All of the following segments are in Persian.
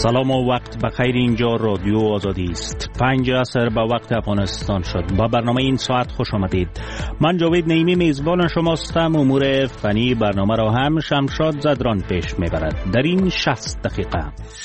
سلام و وقت بخیر. اینجا رادیو آزادی است. 5 عصر به وقت افغانستان شد. با برنامه این ساعت خوش آمدید. من جاوید نعیمی میزبان شماستم. امور فنی برنامه را هم شمشاد زدران پیش میبرد. در این 60 دقیقه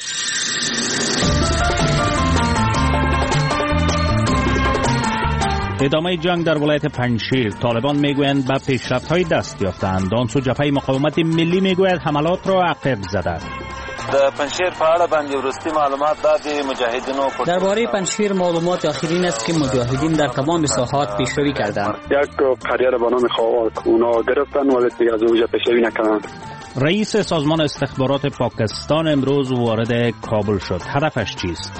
ادامه جنگ در ولایت پنجشیر. طالبان میگویند به پیشرفت‌های دست یافتند. آن سو جبهه مقاومت ملی میگوید حملات را عقب زده. در پنجشیر په اړه باندې ورستی معلومات د مجاهدینو درباره پنجشیر معلومات آخرین است که مجاهدین در تمام ساحات پیشروی کردند. یک قریه را به نام خواک اونا گرفتن ولی دیگه از اونجا پیشروی نکردند. رئیس سازمان استخبارات پاکستان امروز وارد کابل شد. هدفش چیست؟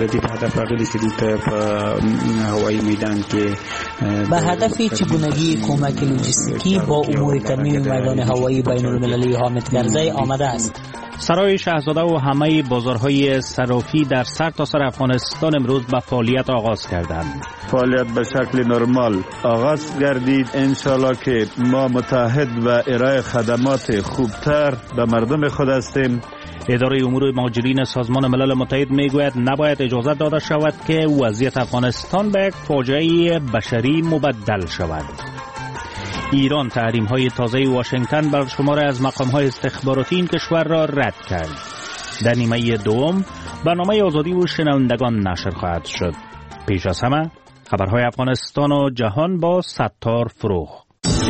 به هدف چگونگی کمک لوجستیکی با امور ترمیم میدان هوایی بین المللی حامد کرزی آمده است. سرای شاهزاده و همه بازارهای صرافی در سرتاسر افغانستان امروز به فعالیت آغاز کردند. فعالیت به شکل نرمال آغاز گردید. انشالله که ما متحد و ارائه خدمات خوبتر به مردم خود هستیم. اداره امور مهاجرین سازمان ملل متحد میگوید نباید اجازه داده شود که وضعیت افغانستان به یک فاجعه بشری مبدل شود. ایران تحریم‌های تازه واشنگتن بر شمار از مقام‌های استخباراتی این کشور را رد کرد. در نیمه دوم برنامه آزادی و شنوندگان نشر خواهد شد. پیش از همه خبرهای افغانستان و جهان با ستار فروغ.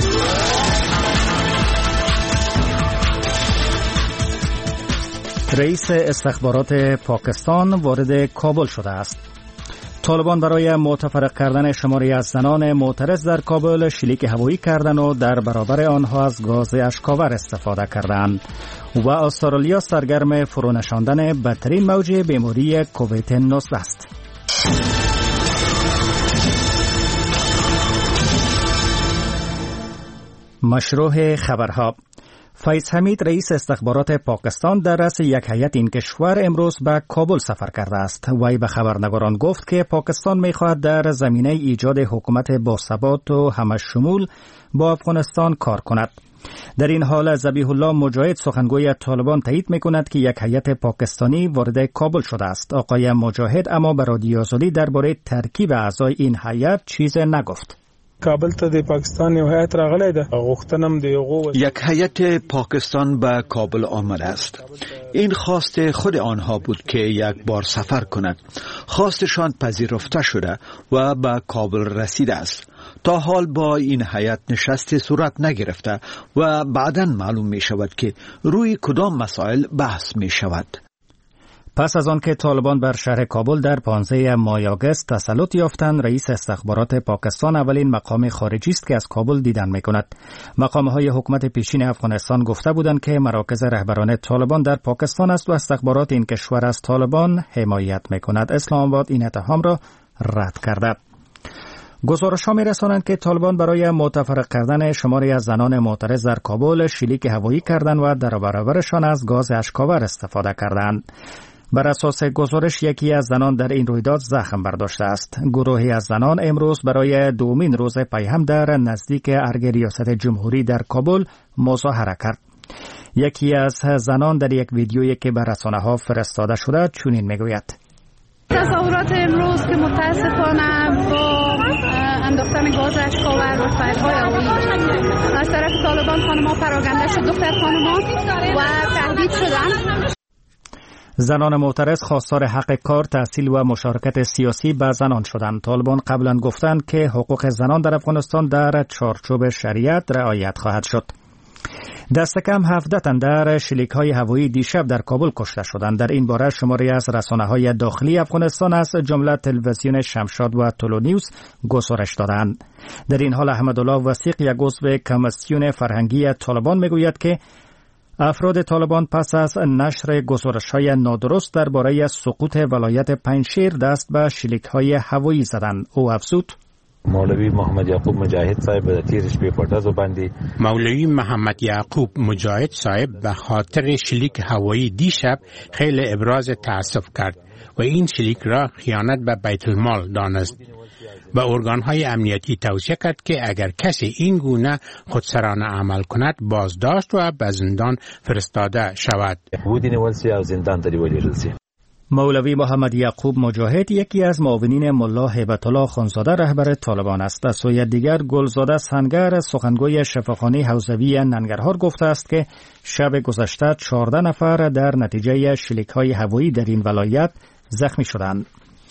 رئیس استخبارات پاکستان وارد کابل شده است. طالبان برای متفرق کردن شماری از زنان معترض در کابل شلیک هوایی کردند و در برابر آنها از گاز اشکاور استفاده کردند. و استرالیا سرگرم فرونشاندن بدترین موج بیماری کووید 19 است. مشروع خبرها. فیض حمید رئیس استخبارات پاکستان در رأس یک هیئت این کشور امروز به کابل سفر کرده است. وی به خبرنگاران گفت که پاکستان می‌خواهد در زمینه ایجاد حکومت باثبات و همشمول با افغانستان کار کند. در این حال ذبیح الله مجاهد سخنگوی طالبان تایید می‌کند که یک هیئت پاکستانی وارد کابل شده است. آقای مجاهد اما به رادیو آزادی درباره ترکیب اعضای این هیئت چیز نگفت. کابل ته د پاکستان یو هیئت راغلی ده. غوښتنم د یک هیئت پاکستان به کابل آمده است. این خواست خود آنها بود که یک بار سفر کند. خواستشان پذیرفته شده و به کابل رسیده است. تا حال با این هیئت نشست صورت نگرفته و بعداً معلوم می شود که روی کدام مسائل بحث می شود. پس از آن که طالبان بر شهر کابل در 15 ماه آگوست تسلط یافتند، رئیس استخبارات پاکستان اولین مقام خارجی است که از کابل دیدن می‌کند. مقام‌های حکومت پیشین افغانستان گفته بودند که مراکز رهبران طالبان در پاکستان است و استخبارات این کشور از طالبان حمایت می‌کند. اسلام آباد این اتهام را رد کرده. گزارش‌ها می‌رسانند که طالبان برای متفرق کردن شماری از زنان معترض در کابل شلیک هوایی کردند و در برابرشان از گاز اشکاور استفاده کردند. بر اساس گزارش یکی از زنان در این رویداد زخم برداشته است. گروهی از زنان امروز برای دومین روز پیهم در نزدیک ارگ ریاست جمهوری در کابل مظاهره کرد. یکی از زنان در یک ویدیویی که به رسانه‌ها فرستاده شده چنین میگوید: تظاهرات امروز که متاسفانه با انداختن گاز اشکاور و فایرهای هوایی از طرف طالبان خانم‌ها پراکنده شد، دختر خانم‌ها و تهدید شدند. زنان معترض خواستار حق کار، تحصیل و مشارکت سیاسی به زنان شدند. طالبان قبلا گفتند که حقوق زنان در افغانستان در چارچوب شریعت رعایت خواهد شد. دست کم 17 تن در شلیک‌های هوایی دیشب در کابل کشته شدند. در این باره شماری از رسانه‌های داخلی افغانستان از جمله تلویزیون شمشاد و تولونیوس گزارش دادند. در این حال احمدالله وثیق، یک عضو کمیسیون فرهنگی طالبان، میگوید که افراد طالبان پس از نشر گزارش‌های نادرست درباره سقوط ولایت پنجشیر دست به شلیک‌های هوایی زدند. او افزود: مولوی محمد یعقوب مجاهد صاحب به تیر شپې په ډزو باندې مولوی محمد یعقوب مجاهد صاحب به خاطر شلیک هوایی دیشب خیلی ابراز تأسف کرد و این شلیک را خیانت به بیت المال دانست. به ارگان‌های امنیتی توصیه کرد که اگر کسی این گونه خودسرانه عمل کند بازداشت و به زندان فرستاده شود. ودی نیول سی او زندان ته ولیدل سی. مولوی محمد یعقوب مجاهد یکی از معاونین ملا هیبت الله خانزاده رهبر طالبان است. از سوی دیگر گلزاده سنگر سخنگوی شفاخانه حوزوی ننگرهار گفته است که شب گذشته 14 نفر در نتیجه شلیک‌های هوایی در این ولایت زخمی شدند.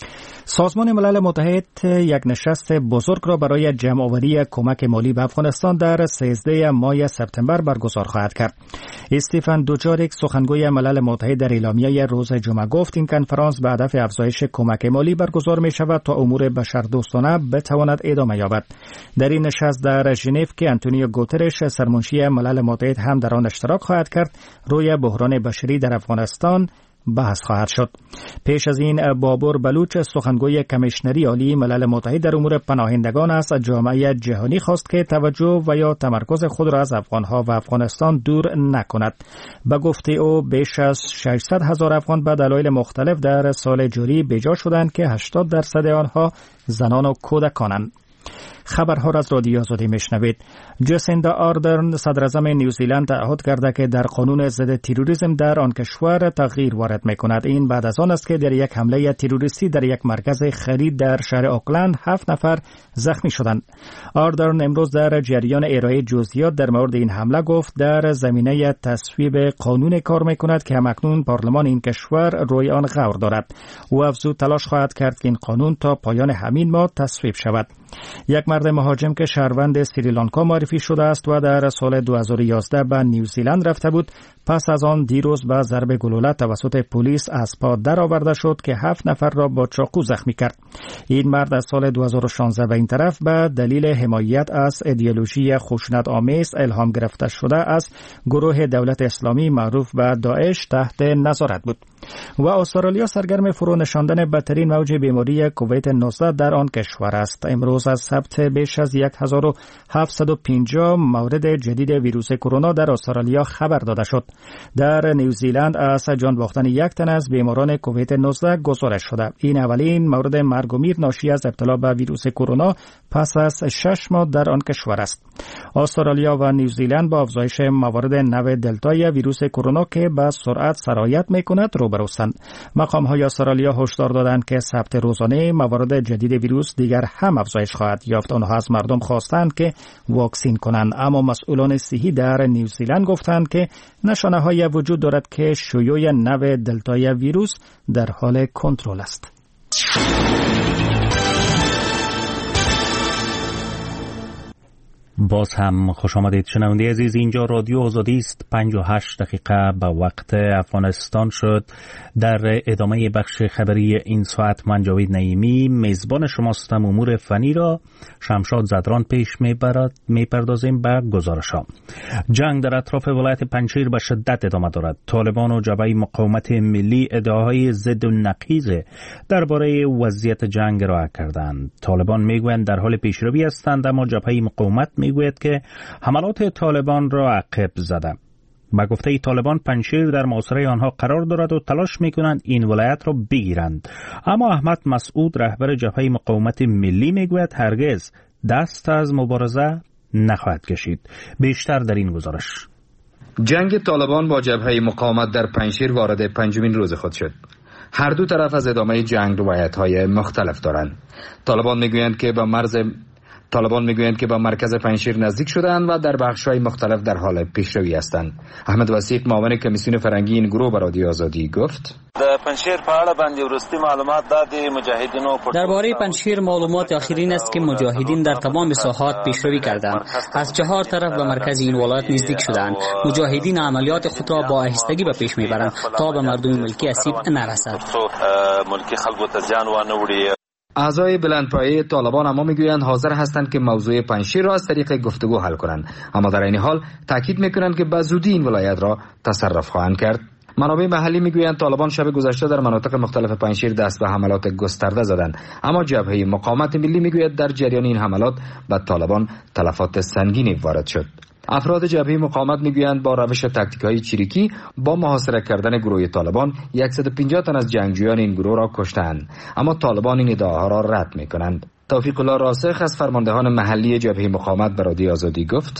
سازمان ملل متحد یک نشست بزرگ را برای جمع‌آوری کمک مالی به افغانستان در 13 ماه سپتامبر برگزار خواهد کرد. استیفن دوجاریک سخنگوی ملل متحد در اعلامیه روز جمعه گفت این کنفرانس به هدف افزایش کمک مالی برگزار می شود تا امور بشردوستانه بتواند ادامه یابد. در این نشست در ژنو که آنتونیو گوترش سرمنشی ملل متحد هم در آن اشتراک خواهد کرد، روی بحران بشری در افغانستان بحث خواهد شد. پیش از این بابور بلوچ سخنگوی کمیشنری عالی ملل متحد در امور پناهندگان از جامعه جهانی خواست که توجه و یا تمرکز خود را از افغانها و افغانستان دور نکند. به گفته او بیش از 600,000 افغان به دلایل مختلف در سال جاری بجا شدند که 80% آنها زنان و کودکانند. خبرها را از رادیو آزادی میشنوید. جسیندا آردرن صدر اعظم نیوزیلند تعهد کرده که در قانون ضد تروریسم در آن کشور تغییر وارد میکند. این بعد از آن است که در یک حمله تروریستی در یک مرکز خرید در شهر اوکلند 7 نفر زخمی شدند. آردرن امروز در جریان ارائه جزئیات در مورد این حمله گفت در زمینه تصویب قانون کار میکند که همکنون پارلمان این کشور روی آن غور دارد. او افزود تلاش خواهد کرد که این قانون تا پایان همین ماه تصویب شود. یک مرد مهاجم که شهروند سریلانکا معرفی شده است و در سال 2011 به نیوزیلند رفته بود، پس از آن دیروز به ضرب گلوله توسط پلیس از پا درآورده شد که 7 نفر را با چاقو زخمی کرد. این مرد از سال 2016 به این طرف به دلیل حمایت از ایدئولوژی خشونت‌آمیز الهام گرفته شده از گروه دولت اسلامی معروف به داعش تحت نظارت بود. و استرالیا سرگرم فرو نشاندن بدترین موج بیماری کووید 19 در آن کشور است. امروز از سبت بیش از 1750 مورد جدید ویروس کرونا در استرالیا خبر داده شد. در نیوزیلند از جان باختن یک تن از بیماران کووید 19 گزارش شده. این اولین مورد مرگ و میر ناشی از ابتلا به ویروس کرونا پس از 6 ماه در آن کشور است. استرالیا و نیوزیلند با افزایش موارد نو دلتای ویروس کرونا که به سرعت سرایت می‌کند روبروستند. مقام‌های استرالیا هشدار دادند که ثبت روزانه موارد جدید ویروس دیگر هم افزایش خواهد یافت. آنها از مردم خواستند که واکسین کنند، اما مسئولان صحی در نیوزیلند گفتند که نشانه‌های وجود دارد که شیوع نو دلتای ویروس در حال کنترل است. باز هم خوش آمدید شنونده عزیز. اینجا رادیو آزادی است. 58 دقیقه به وقت افغانستان شد. در ادامه بخش خبری این ساعت من جاوید نعیمی میزبان شماستم. امور فنی را شمشاد زدران پیش میپردازیم به گزارش‌ها. جنگ در اطراف ولایت پنجشیر به شدت ادامه دارد. طالبان و جبهه مقاومت ملی ادعاهای ضد و نقیض درباره وضعیت جنگ را کردند. طالبان میگویند در حال پیشروی هستند، اما جبهه مقاومت میگوید که حملات طالبان را عقب زده. با گفته طالبان پنجشیر در محاصره آنها قرار دارد و تلاش میکنند این ولایت را بگیرند، اما احمد مسعود رهبر جبهه مقاومت ملی میگوید هرگز دست از مبارزه نخواهد کشید. بیشتر در این گزارش. جنگ طالبان با جبهه مقاومت در پنجشیر وارد 5مین روز خود شد. هر دو طرف از ادامه جنگ روایت‌های مختلف دارند. طالبان میگویند که با مرکز پنجشیر نزدیک شدند و در بخش‌های مختلف در حال پیشروی هستند. احمد وسیق معاون کمیسیون فرنگی این گروه به رادیو آزادی گفت: در پنجشیر په اړه باندې وروستي معلومات د مجاهدینو درباره پنجشیر معلومات اخیرین است که مجاهدین در تمام ساحات پیشروی کردند. از 4 طرف به مرکز این ولایت نزدیک شدند. مجاهدین عملیات خود را با آهستگی به پیش میبرند تا به مردم ملکی اسیب نرسد. ملکی خلکو ته زیان وانه وړي. اعضای بلندپایه طالبان اما میگویند حاضر هستند که موضوع پنجشیر را از طریق گفتگو حل کنند، اما در این حال تاکید میکنند که به زودی این ولایت را تصرف خواهند کرد. منابع محلی میگویند طالبان شب گذشته در مناطق مختلف پنجشیر دست به حملات گسترده زدند، اما جبهه مقاومت ملی میگوید در جریان این حملات به طالبان تلفات سنگینی وارد شد. افراد جبهه مقاومت میگویند با روش تاکتیک‌های چریکی با محاصره کردن گروه طالبان 150 تن از جنگجویان این گروه را کشتند، اما طالبان این ادعاها را رد میکنند. توفیق الله راسخ از فرماندهان محلی جبهه مقاومت به رادیو آزادی گفت: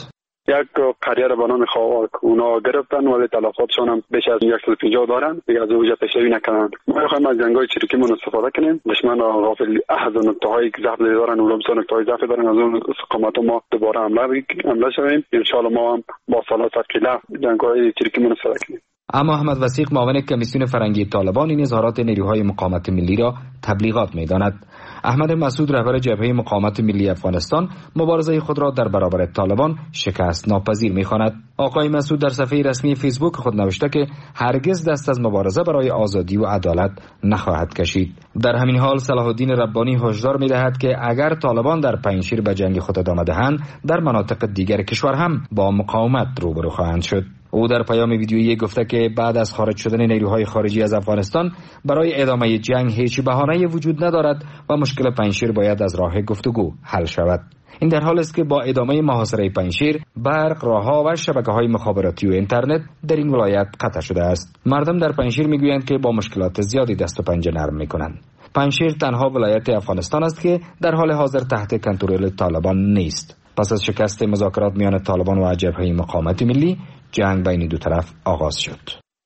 یک قریه را به نام خواک اونا گرفتن ولی تلفاتشان هم بیش از 150 دارن، دیگه از اوجه پیشروی نکنند. ما میخوایم از جنگای چریکیمون استفاده کنیم، دشمن غافل از نقطه‌های ضعف دارن، اونم نقطه‌های ضعف دارن، از اون استقامت ما دوباره حمله شویم. ان شاء الله ما هم با سلاسل کلا جنگای چریکیمون استفاده کنیم. اما احمد وثیق معاون کمیسیون فرنگی طالبان این اظهارات نیروهای مقاومت ملی را تبلیغات می‌داند. احمد مسعود رهبر جبهه مقاومت ملی افغانستان مبارزه خود را در برابر طالبان شکست ناپذیر می‌خواند. آقای مسعود در صفحه رسمی فیسبوک خود نوشته که هرگز دست از مبارزه برای آزادی و عدالت نخواهد کشید. در همین حال صلاح الدین ربانی هشدار می‌دهد که اگر طالبان در پنجشیر به جنگ خود ادامه دهند، در مناطق دیگر کشور هم با مقاومت روبرو خواهند شد. او در پیام ویدیویی گفته که بعد از خارج شدن نیروهای خارجی از افغانستان برای ادامه جنگ هیچ بهانه‌ای وجود ندارد و مشکل پنجشیر باید از راه گفتگو حل شود. این در حالی است که با ادامه محاصره پنجشیر برق، راهها و شبکه‌های مخابراتی و اینترنت در این ولایت قطع شده است. مردم در پنجشیر میگویند که با مشکلات زیادی دست و پنجه نرم میکنند. پنجشیر تنها ولایت افغانستان است که در حال حاضر تحت کنترل طالبان نیست. پس از شکست مذاکرات میان طالبان و جبهه مقاومت ملی، جنگ بین دو طرف آغاز شد.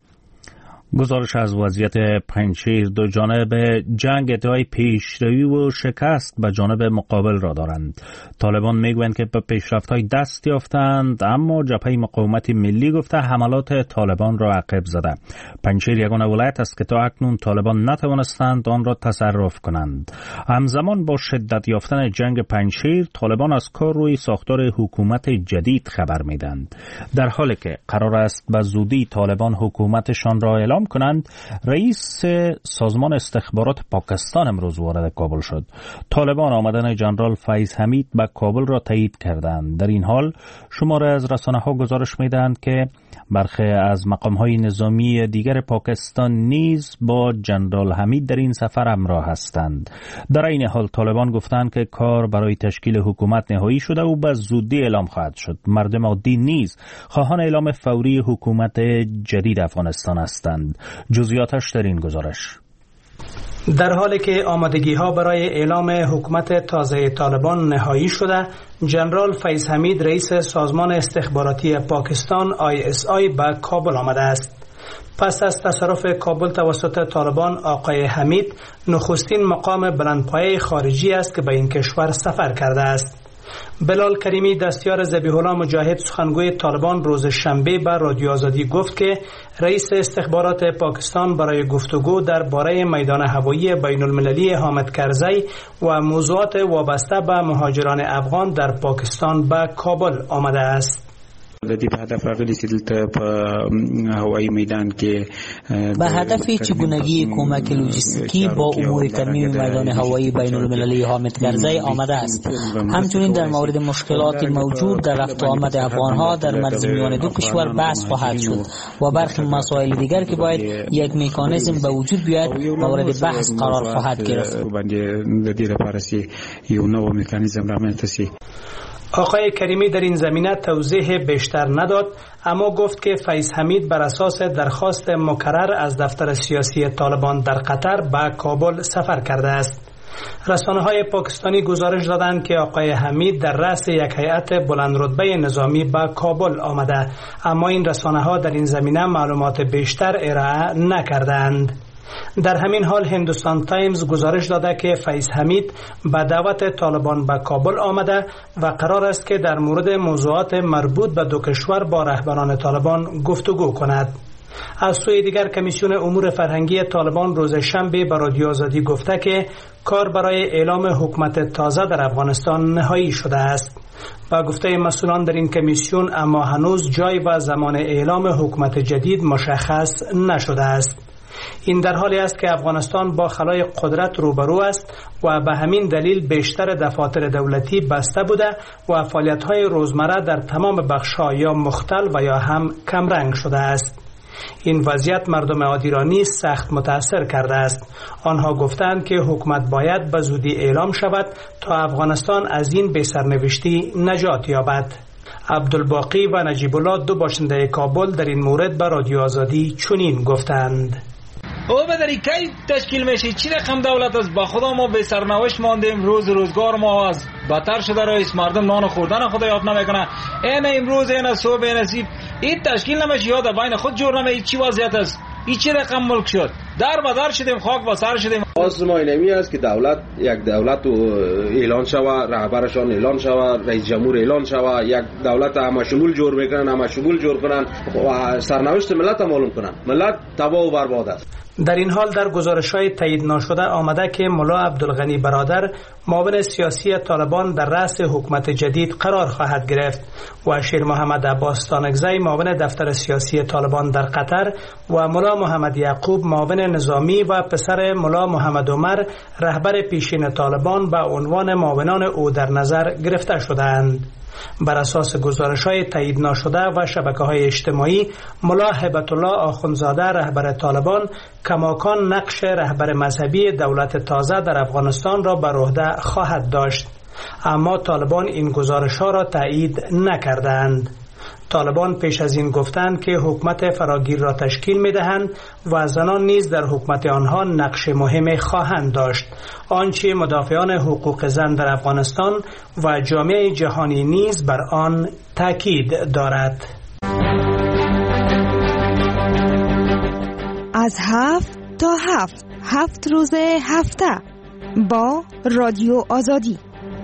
گزارش از وضعیت پنجشیر: دو جانب جنگ ادعای پیشروی و شکست به جانب مقابل را دارند. طالبان میگویند که به پیشرفت‌های دست یافتند، اما جبهه مقاومت ملی گفته حملات طالبان را عقب زده. پنجشیر یگانه ولایت است که تا اکنون طالبان نتوانستند آن را تصرف کنند. همزمان با شدت یافتن جنگ پنجشیر، طالبان از کار روی ساختار حکومت جدید خبر میدهند. در حالی که قرار است به زودی طالبان حکومتشان را اعلام کنند، رئیس سازمان استخبارات پاکستان امروز وارد کابل شد. طالبان آمدن جنرال فیض حمید به کابل را تایید کردند. در این حال شماره از رسانه‌ها گزارش می‌دهند که برخی از مقام‌های نظامی دیگر پاکستان نیز با جنرال حمید در این سفر همراه هستند. در این حال طالبان گفتند که کار برای تشکیل حکومت نهایی شده و به زودی اعلام خواهد شد. مردم عادی نیز خواهان اعلام فوری حکومت جدید افغانستان هستند. جزئیاتش در این گزارش. در حالی که آمادگی‌ها برای اعلام حکومت تازه طالبان نهایی شده، جنرال فیض حمید رئیس سازمان استخباراتی پاکستان ISI به کابل آمده است. پس از تصرف کابل توسط طالبان، آقای حمید نخستین مقام بلندپایه خارجی است که به این کشور سفر کرده است. بلال کریمی دستیار ذبیح الله مجاهد سخنگوی طالبان روز شنبه به رادیو آزادی گفت که رئیس استخبارات پاکستان برای گفتگو درباره میدان هوایی بین المللی حامد کرزی و موضوعات وابسته به مهاجران افغان در پاکستان به کابل آمده است. د دې په هدف راغلي چې دلته په هوایی میدان کې به هدف چگونگی کمک لوجستیکی با امور ترمیم میدان هوایی بین المللی حامد کرزی آمده است. همچنین در مورد مشکلات موجود در رفت و آمد افغانها در مرز میان دو کشور بحث خواهد شد و برخی مسائل دیگر که باید یک مکانیزم به وجود بیاید مورد بحث قرار خواهد گرفت. د دې لپاره چې یو نوی مکانیزم رامنځته شي. آقای کریمی در این زمینه توضیح بیشتر نداد، اما گفت که فیض حمید بر اساس درخواست مکرر از دفتر سیاسی طالبان در قطر به کابل سفر کرده است. رسانه‌های پاکستانی گزارش دادند که آقای حمید در رأس یک هیئت بلندرتبه نظامی به کابل آمده، اما این رسانه‌ها در این زمینه معلومات بیشتر ارائه نکردند. در همین حال هندوستان تایمز گزارش داده که فیض حمید به دعوت طالبان به کابل آمده و قرار است که در مورد موضوعات مربوط به دو کشور با رهبران طالبان گفتگو کند. از سوی دیگر کمیسیون امور فرهنگی طالبان روز شنبه به رادیو آزادی گفته که کار برای اعلام حکومت تازه در افغانستان نهایی شده است. با گفته مسئولان در این کمیسیون اما هنوز جای و زمان اعلام حکومت جدید مشخص نشده است. این در حالی است که افغانستان با خلای قدرت روبرو است و به همین دلیل بیشتر دفاتر دولتی بسته بوده و فعالیت‌های روزمره در تمام بخش‌ها یا مختل و یا هم کمرنگ شده است. این وضعیت مردم عادی را نیز سخت متاثر کرده است. آنها گفتند که حکومت باید به زودی اعلام شود تا افغانستان از این بی‌سرنوشتی نجات یابد. عبدالباقی و نجیب الله دو باشنده کابل در این مورد به رادیو آزادی چنین گفتند: او بدری کی تشکیل میشه؟ چی رقم دولت است؟ با خدا ما به سرنوشت ماندیم، روزگار ما از بدتر شده، رئیس مردم نان خوردن خدا یاد نمیکنه. این امروز این صبح این نصیب این تشکیل نمیشه، یاد بین خود جور نمیشه. چی وضعیت است؟ این چی رقم ملک شد؟ در بدر شدیم، خاک با سر شدیم. خواست ما اینمی است که دولت یک دولت اعلان شود، رهبرشان اعلان شود، رئیس جمهور اعلان شود، یک دولت همه شمول جور میکنن، همه شمول جور کنن و سرنوشت ملت معلوم کنن. ملت تباه و برباد است. در این حال در گزارش‌های تایید نشده آمده که ملا عبدالغنی برادر معاون سیاسی طالبان در رأس حکومت جدید قرار خواهد گرفت و شیر محمد عباس تانکزی معاون دفتر سیاسی طالبان در قطر و ملا محمد یعقوب معاون نظامی و پسر ملا محمد عمر رهبر پیشین طالبان به عنوان معاونان او در نظر گرفته شدند. بر اساس گزارش‌های تایید نشده و شبکه‌های اجتماعی، ملا هیبت الله آخوندزاده رهبر طالبان کماکان نقش رهبر مذهبی دولت تازه در افغانستان را بر عهده خواهد داشت، اما طالبان این گزارش‌ها را تایید نکردند. طالبان پیش از این گفتند که حکومت فراگیر را تشکیل می‌دهند و زنان نیز در حکومت آنها نقش مهمی خواهند داشت، آنچه مدافعان حقوق زن در افغانستان و جامعه جهانی نیز بر آن تاکید دارد. از 7 تا 7 روز هفته با رادیو آزادی.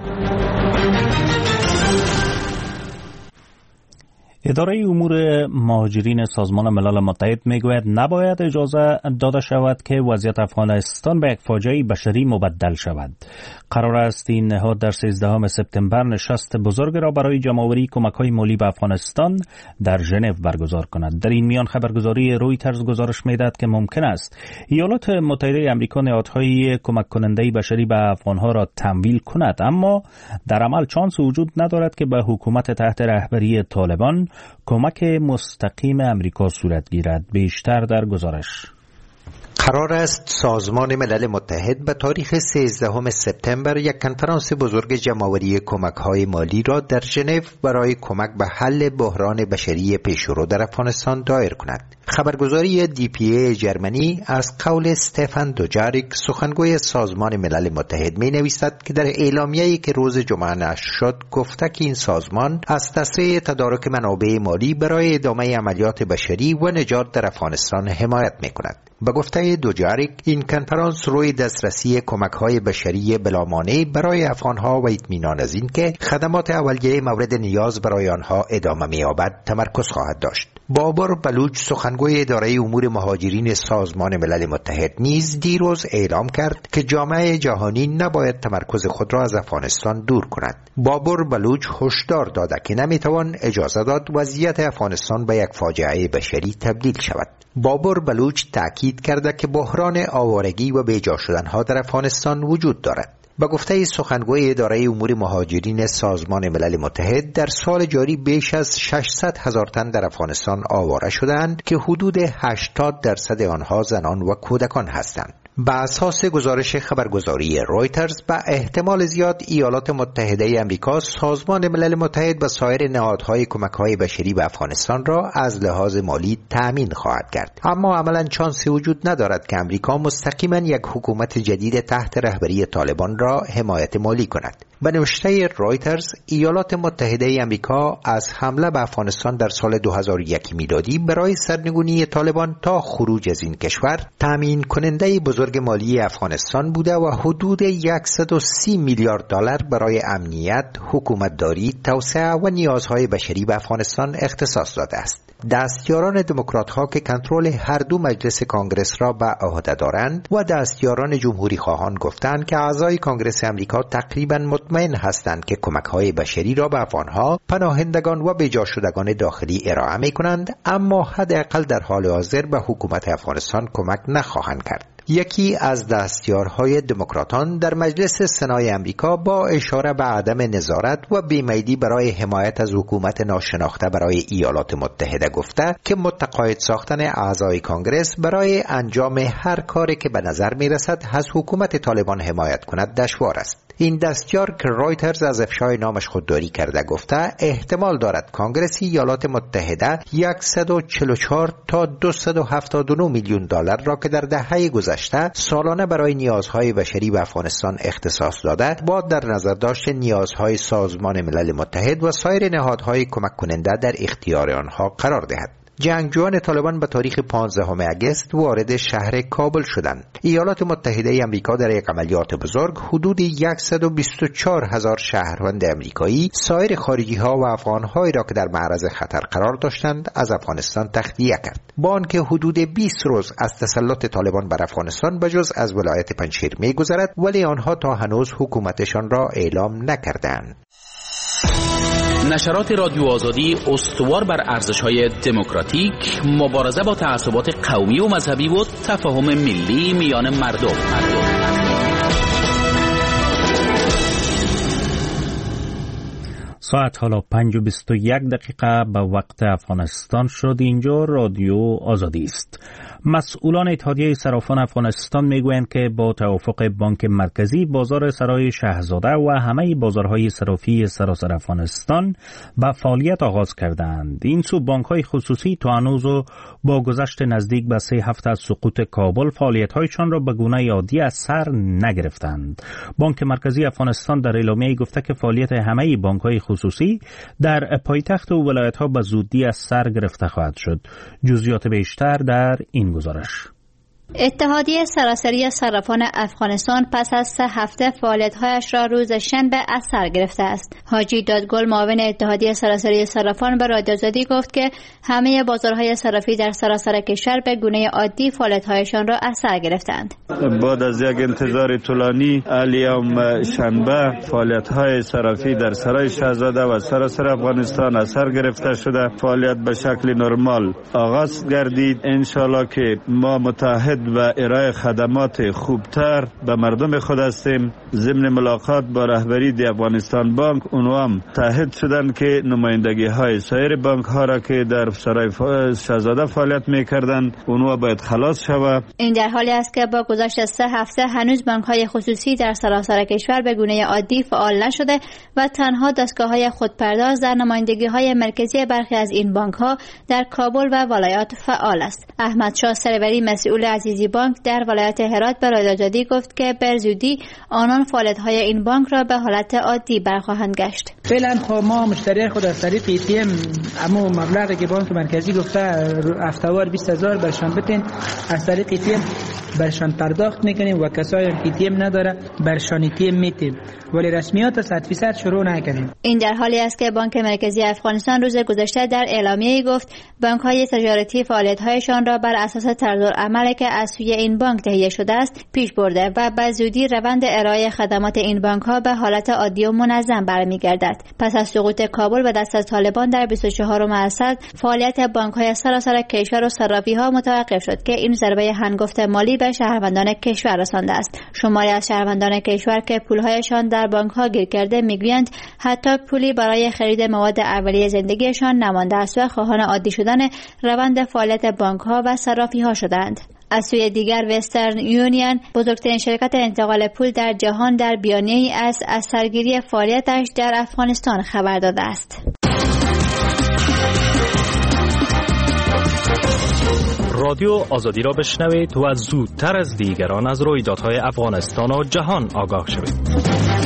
اداره امور مهاجرین سازمان ملل متحد میگوید نباید اجازه داده شود که وضعیت افغانستان به یک فاجعه بشری مبدل شود. قرار است این نهاد در 13 سپتامبر نشست بزرگ را برای جمع‌آوری کمک‌های مالی به افغانستان در ژنو برگزار کند. در این میان خبرگزاری رویترز گزارش می‌دهد که ممکن است ایالات متحده آمریکا نهادهای کمک کننده بشری به افغان‌ها را تمویل کند، اما در عمل چانس وجود ندارد که به حکومت تحت رهبری طالبان کمک مستقیم امریکا صورت گیرد. بیشتر در گزارش. قرار است سازمان ملل متحد به تاریخ 13 سپتامبر یک کنفرانس بزرگ جمع‌آوری کمک‌های مالی را در ژنو برای کمک به حل بحران بشری پیشرو در افغانستان دایر کند. خبرگزاری DPA جرمنی از قول استفان دوجاریک سخنگوی سازمان ملل متحد می‌نویسد که در اعلامیه‌ای که روز جمعه نشر شد گفته که این سازمان از تسریع تدارک منابع مالی برای ادامه عملیات بشری و نجات در افغانستان حمایت می‌کند. به گفته دوجاریک این کنفرانس روی دسترسی کمک‌های بشری بلامانع برای افغان‌ها و اطمینان از این که خدمات اولیه مورد نیاز برای آنها ادامه می‌یابد تمرکز خواهد داشت. بابر بلوچ سخنگوی اداره امور مهاجرین سازمان ملل متحد نیز دیروز اعلام کرد که جامعه جهانی نباید تمرکز خود را از افغانستان دور کند. بابر بلوچ هشدار داده که نمیتوان اجازه داد وضعیت افغانستان به یک فاجعه بشری تبدیل شود. بابر بلوچ تاکید کرده که بحران آوارگی و بیجا شدنها در افغانستان وجود دارد. با گفته سخنگوی اداره امور مهاجرین سازمان ملل متحد در سال جاری بیش از 600,000 تن در افغانستان آواره شدند که حدود 80% آنها زنان و کودکان هستند. بر اساس گزارش خبرگزاری رویترز به احتمال زیاد ایالات متحده آمریکا سازمان ملل متحد و سایر نهادهای کمک‌های بشری به افغانستان را از لحاظ مالی تأمین خواهد کرد، اما عملاً چانسی وجود ندارد که آمریکا مستقیما یک حکومت جدید تحت رهبری طالبان را حمایت مالی کند. به نوشته رویترز ایالات متحده آمریکا از حمله به افغانستان در سال 2001 میلادی برای سرنگونی طالبان تا خروج از این کشور تامین کننده بزرگ مالی افغانستان بوده و حدود 130 میلیارد دلار برای امنیت، حکومتداری، توسعه و نیازهای بشری به افغانستان اختصاص داده است. دستیاران دموکرات ها که کنترل هر دو مجلس کانگرس را به عهده دارند و دستیاران جمهوری خواهان گفتند که اعضای کانگرس امریکا تقریباً مطمئن هستند که کمک‌های بشری را به افغان‌ها، پناهندگان و بیجا شدگان داخلی ارائه می‌کنند، اما حداقل در حال حاضر به حکومت افغانستان کمک نخواهند کرد. یکی از دستیارهای دموکراتان در مجلس سنای امریکا با اشاره به عدم نظارت و بیمیلی برای حمایت از حکومت ناشناخته برای ایالات متحده گفته که متقاعد ساختن اعضای کانگرس برای انجام هر کاری که به نظر میرسد از حکومت طالبان حمایت کند دشوار است. این دستیار که رایترز از افشای نامش خودداری کرده گفته احتمال دارد کانگرس ایالات متحده 144 تا 279 میلیون دلار را که در دهه گذشته سالانه برای نیازهای بشری به افغانستان اختصاص داده با در نظر داشت نیازهای سازمان ملل متحد و سایر نهادهای کمک کننده در اختیار آنها قرار دهد. جنگجویان طالبان به تاریخ 15 اگست وارد شهر کابل شدند. ایالات متحده آمریکا در یک عملیات بزرگ حدود 124,000 شهروند آمریکایی، سایر خارجی ها و افغان هایی را که در معرض خطر قرار داشتند از افغانستان تخلیه کرد. با آنکه حدود 20 روز از تسلط طالبان بر افغانستان بجز از ولایت پنجشیر می‌گذرد، ولی آنها تا هنوز حکومتشان را اعلام نکردند. نشرات رادیو آزادی استوار بر ارزش‌های دموکراتیک، مبارزه با تعصبات قومی و مذهبی و تفاهم ملی میان مردم. ساعت حالا 5:21 به وقت افغانستان شد. اینجا رادیو آزادی است. مسئولان اتحادیه صرافان افغانستان میگویند که با توافق بانک مرکزی بازار سرای شهزاده و همه بازارهای صرافی سراسر افغانستان به فعالیت آغاز کردند. این سو بانک‌های خصوصی تا هنوز با گذشت نزدیک به 3 هفته از سقوط کابل فعالیت‌هایشان را به گونه عادی از سر نگرفتند. بانک مرکزی افغانستان در اعلامیه‌ای گفته که فعالیت همه بانک‌های خصوصی در پایتخت و ولایت‌ها به زودی از سر گرفته خواهد شد. جزئیات بیشتر در این گزارش. اتحادیه سراسری صرافان افغانستان پس از 3 هفته فعالیت‌هایش را روز شنبه از سر گرفته است. حاجی دادگل معاون اتحادیه سراسری صرافان به رادیو آزادی گفت که همه بازارهای صرافی در سراسر کشور به گونه عادی فعالیت‌هایشان را از سر گرفتند. بعد از یک انتظار طولانی الیوم شنبه فعالیت‌های صرافی در سرای شهزاده و سراسر افغانستان از سر گرفته شده. فعالیت به شکل نرمال آغاز گردید. ان شاءالله که ما متحد و ارائه خدمات خوبتر به مردم خود هستیم. ضمن ملاقات با رهبری دی افغانستان بانک اونها هم متحد شدند که نمایندگی های سایر بانک ها را که در سرای شهزاده فعالیت میکردند اونها باید خلاص شود. این در حالی است که با گذشت 3 هفته هنوز بانک های خصوصی در سراسر کشور به گونه عادی فعال نشده و تنها دستگاه های خودپرداز در نمایندگی های مرکزی برخی از این بانک ها در کابل و ولایات فعال است. احمد شاه سروری مسئول عزیزی بانک در ولایت هرات به رادیو آزادی گفت که به زودی آنان فعالیت‌های این بانک را به حالت عادی برخواهند گشت. فعلا ما مشتری خود از طریق ATM اما مبلغی که بانک مرکزی گفته هفته‌وار 20,000 برشان بتین از طریق ATM برشان پرداخت میکنیم و کسایی که ATM نداره برشان ATM میتیم، ولی رسمیات 100% شروع نکردیم. این در حالی است که بانک مرکزی افغانستان روز گذشته در اعلامیه‌ای گفت بانک‌های تجارتی فعالیت‌هایشان را بر اساس طرزالعملی که از سوی این بانک تهیه شده است پیش برده و به زودی روند ارائه خدمات این بانک‌ها به حالت عادی و منظم برمیگردد. پس از سقوط کابل و دست از طالبان در 24 اسد فعالیت بانک‌های سراسر کشور و صرافی‌ها متوقف شد که این ضربه هنگفت مالی به شهروندان کشور رسانده است. شماری از شهروندان کشور که پول‌هایشان در بانک‌ها گیر کرده میگویند حتی پولی برای خرید مواد اولیه زندگیشان نمانده است و خواهان عادی شدن روند فعالیت بانک‌ها و صرافی‌ها شدند. از سوی دیگر وسترن یونین بزرگترین شرکت انتقال پول در جهان در بیانیه‌ای از سرگیری فعالیتش در افغانستان خبر داده است. رادیو آزادی را بشنوید و زودتر از دیگران از رویدادهای افغانستان و جهان آگاه شوید.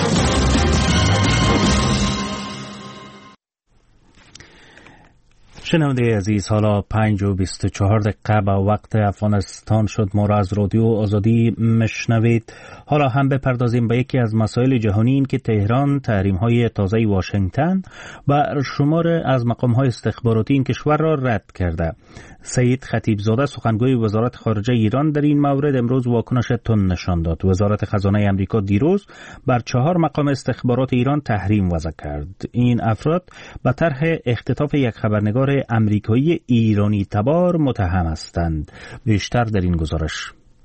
شنونده عزیز، حالا 5:24 به وقت افغانستان شد. ما را از رادیو آزادی مشنوید. حالا هم بپردازیم به یکی از مسائل جهانی، این که تهران تحریم‌های تازه واشنگتن و شمار از مقام‌های استخباراتی این کشور را رد کرده. سید خطیبزاده سخنگوی وزارت خارجه ایران در این مورد امروز واکنش تند نشان داد. وزارت خزانه آمریکا دیروز بر 4 مقام استخبارات ایران تحریم وضع کرد. این افراد به طرح اختطاف یک خبرنگار آمریکایی ایرانی تبار متهم هستند. بیشتر در این گزارش.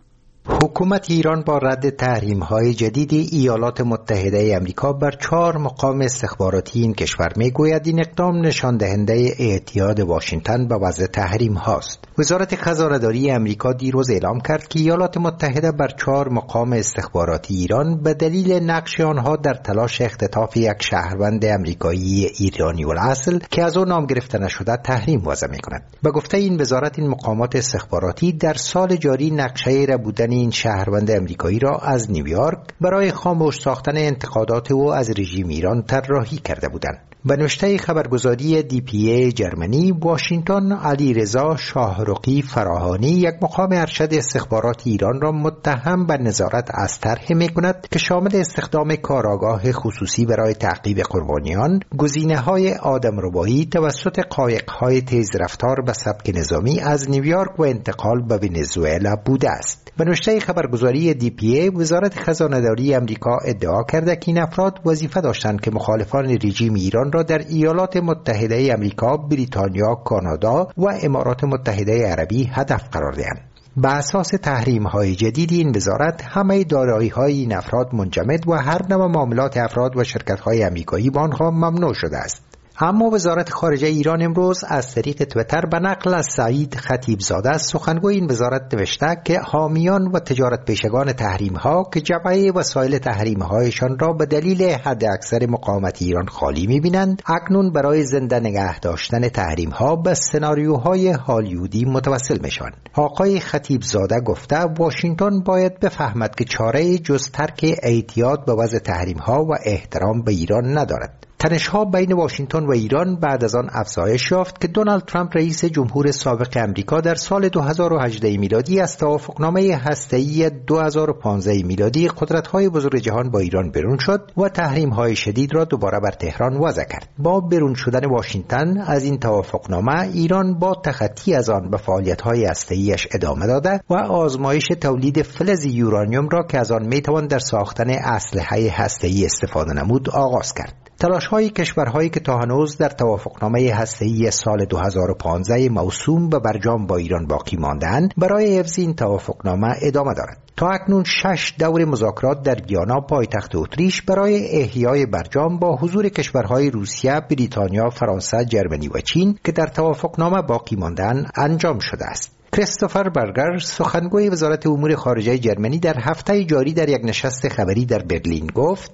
حکومت ایران با رد تحریم‌های جدید ایالات متحده آمریکا بر 4 مقام استخباراتی این کشور می‌گوید این اقدام نشان دهنده اعتیاد واشنگتن به وضع تحریم هاست. وزارت خزانه‌داری آمریکا دیروز اعلام کرد که ایالات متحده بر 4 مقام استخباراتی ایران به دلیل نقش آنها در تلاش اختطاف یک شهروند آمریکایی ایرانی الاصل که از آن نام گرفته نشده تحریم وضع می‌کند. به گفته این وزارت، این مقامات استخباراتی در سال جاری نقشه را بودن این شهروند آمریکایی را از نیویورک برای خاموش ساختن انتقادات او از رژیم ایران طراحی کرده بودند. به نوشته خبرگزاری DPA جرمنی، واشنگتن علیرضا شاهرخی فراهانی، یک مقام ارشد استخبارات ایران را متهم به نظارت از طرح می‌کند که شامل استخدام کارآگاه خصوصی برای تعقیب قربانیان، گزینه‌های آدمربایی توسط قایق‌های تیز رفتار به سبک نظامی از نیویورک و انتقال به ونزوئلا بوده است. به نوشته خبرگزاری DPA، وزارت خزانه‌داری آمریکا ادعا کرده که این افراد وظیفه داشتند که مخالفان رژیم ایران را در ایالات متحده آمریکا، بریتانیا، کانادا و امارات متحده عربی هدف قرار دهند. به اساس تحریم‌های جدید این وزارت، همه دارایی‌های این افراد منجمد و هر نوع معاملات افراد و شرکت‌های آمریکایی با آنها ممنوع شده است. اما وزارت خارجه ایران امروز از طریق توییتر به نقل از سعید خطیبزاده، سخنگوی این وزارت، نوشته که حامیان و تجارت پیشگان تحریم‌ها که جبهه وسایل تحریم‌هایشان را به دلیل حد اکثر مقاومت ایران خالی می‌بینند، اکنون برای زنده نگه داشتن تحریم‌ها به سناریوهای هالیوودی متوسل می‌شوند. آقای خطیبزاده گفته واشنگتن باید بفهمد که چاره جز ترک اعتیاد به وضع تحریم‌ها و احترام به ایران ندارد. تنش‌ها بین واشنگتن و ایران بعد از آن افزایش یافت که دونالد ترامپ رئیس جمهور سابق آمریکا در سال 2018 میلادی از توافقنامه هسته‌ای 2015 میلادی قدرت‌های بزرگ جهان با ایران برون شد و تحریم‌های شدید را دوباره بر تهران وضع کرد. با برون شدن واشنگتن از این توافقنامه، ایران با تخطی از آن به فعالیت‌های هسته‌ایش ادامه داده و آزمایش تولید فلز یورانیوم را که از آن می‌توان در ساختن اسلحه هسته‌ای استفاده نمود آغاز کرد. تلاش‌های کشورهایی که تا هنوز در توافقنامه هسته‌ای سال 2015 موسوم به برجام با ایران باقی مانده‌اند، برای حفظ این توافقنامه ادامه دارد. تا اکنون 6 دور مذاکرات در ویانا پایتخت اتریش برای احیای برجام با حضور کشورهای روسیه، بریتانیا، فرانسه، جرمنی و چین که در توافقنامه باقی مانده‌اند انجام شده است. کریستوفر برگر، سخنگوی وزارت امور خارجه جرمنی، در هفته جاری در یک نشست خبری در برلین گفت: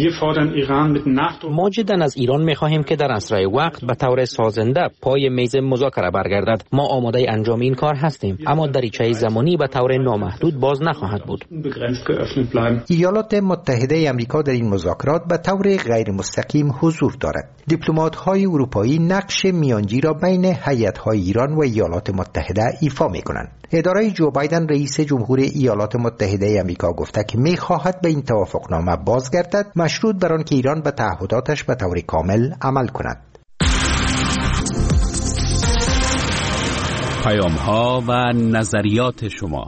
ما جدا از ایران می‌خواهیم که در اسرع وقت به طور سازنده پای میز مذاکره برگردد. ما آماده انجام این کار هستیم، اما دریچه زمانی به طور نامحدود باز نخواهد بود. ایالات متحده آمریکا در این مذاکرات به طور غیر مستقیم حضور دارد. دیپلمات‌های اروپایی نقش میانجی را بین هیئت‌های ایران و ایالات متحده ایفا می‌کنند. اداره جو بایدن، رئیس جمهور ایالات متحده آمریکا، گفته که می‌خواهد به این توافقنامه بازگردد، مشروط بر آن که ایران به تعهداتش به طور کامل عمل کند. پیام‌ها و نظریات شما.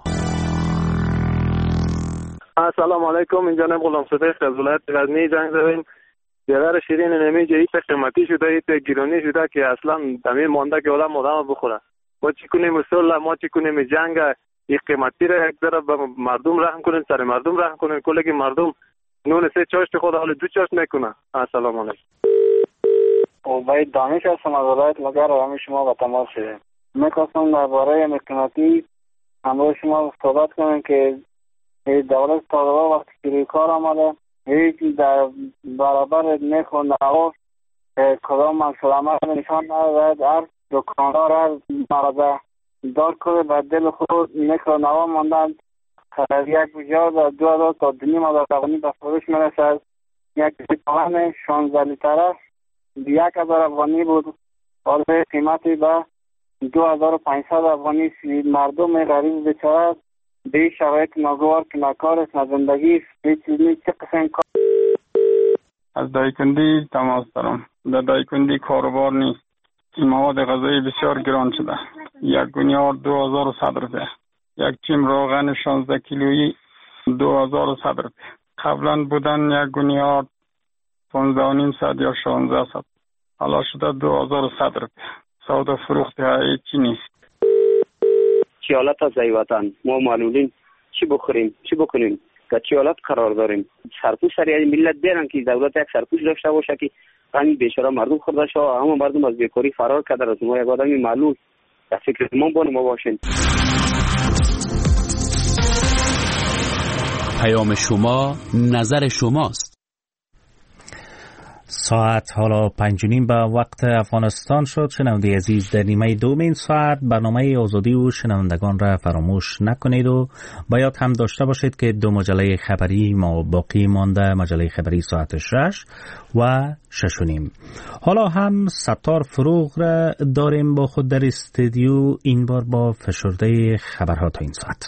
السلام علیکم. اینجا نم غلام صدیق از ولایت غزنی زنگ زدیم. دیگر شیرین نمیجه ایت قیمتی شده، ایت گیرانی شده که اصلا دمی مانده که آدم بخوره. ما چی کنیم اصلا، ما چی کنیم جنگ این قیمتی را یک ذره به مردم رحم کنیم، سر مردم رحم کنیم، کلی مردم نون سه چاشت خود حال دو چاشت نکنه. السلام علیکم. باید دانش هستم از ولایت مگر و همه شما با تماس شدیم. میخواستم درباره قیمتی همراه شما صحبت کنم که دولت طالبان وقتی که روی کار آمده هیچ در برابر نرخ و نوا کدام منصور عمل نشان ندهد. هر دکاندار هر مغازه دار کنه و دل خود نرخ و نوا ماندن. یک بجا در 2000 تا 2500 افغانی به فروش میرسد. یک لیتر 16 لیتره 1000 افغانی بود، حالا قیمتی به 2500 افغانی. مردم غریب بیچاره به شرایط ناگوار که نکار است، نه زندگی هیچ چیزی چه قسم کار. از دایکندی تماس دارم. در دایکندی کاروبار نیست. مواد غذایی بسیار گران شده. یک گونیار 2100 روپیه. یک چیم روغن 16 کیلویی 2100 روپیه. قبلا بودن یک گونیار 1500 یا 1600. حالا شده 2100 روپیه. سودا فروخت هیچی نیست. خیالت از ای وطن ما معلولین چی بخوریم چی بکنیم در چه حالت قرار داریم. سرپوش سری ملت بیارن که دولت یک سرپوش داشته باشه که همین بیچاره مردم خورده شو، همه مردم از بیکاری فرار کرده. از ما یک آدمی معلول در فکر ما باشین. پیام شما نظر شماست. ساعت حالا 5:30 به وقت افغانستان شد. شنونده عزیز، در نیمه دوم این ساعت برنامه آزادی و شنوندگان را فراموش نکنید و باید هم داشته باشید که 2 مجله خبری ما باقی مانده، مجله خبری ساعت 6 و 6:30. حالا هم ستار فروغ را داریم با خود در استودیو، این بار با فشرده خبرها تا این ساعت.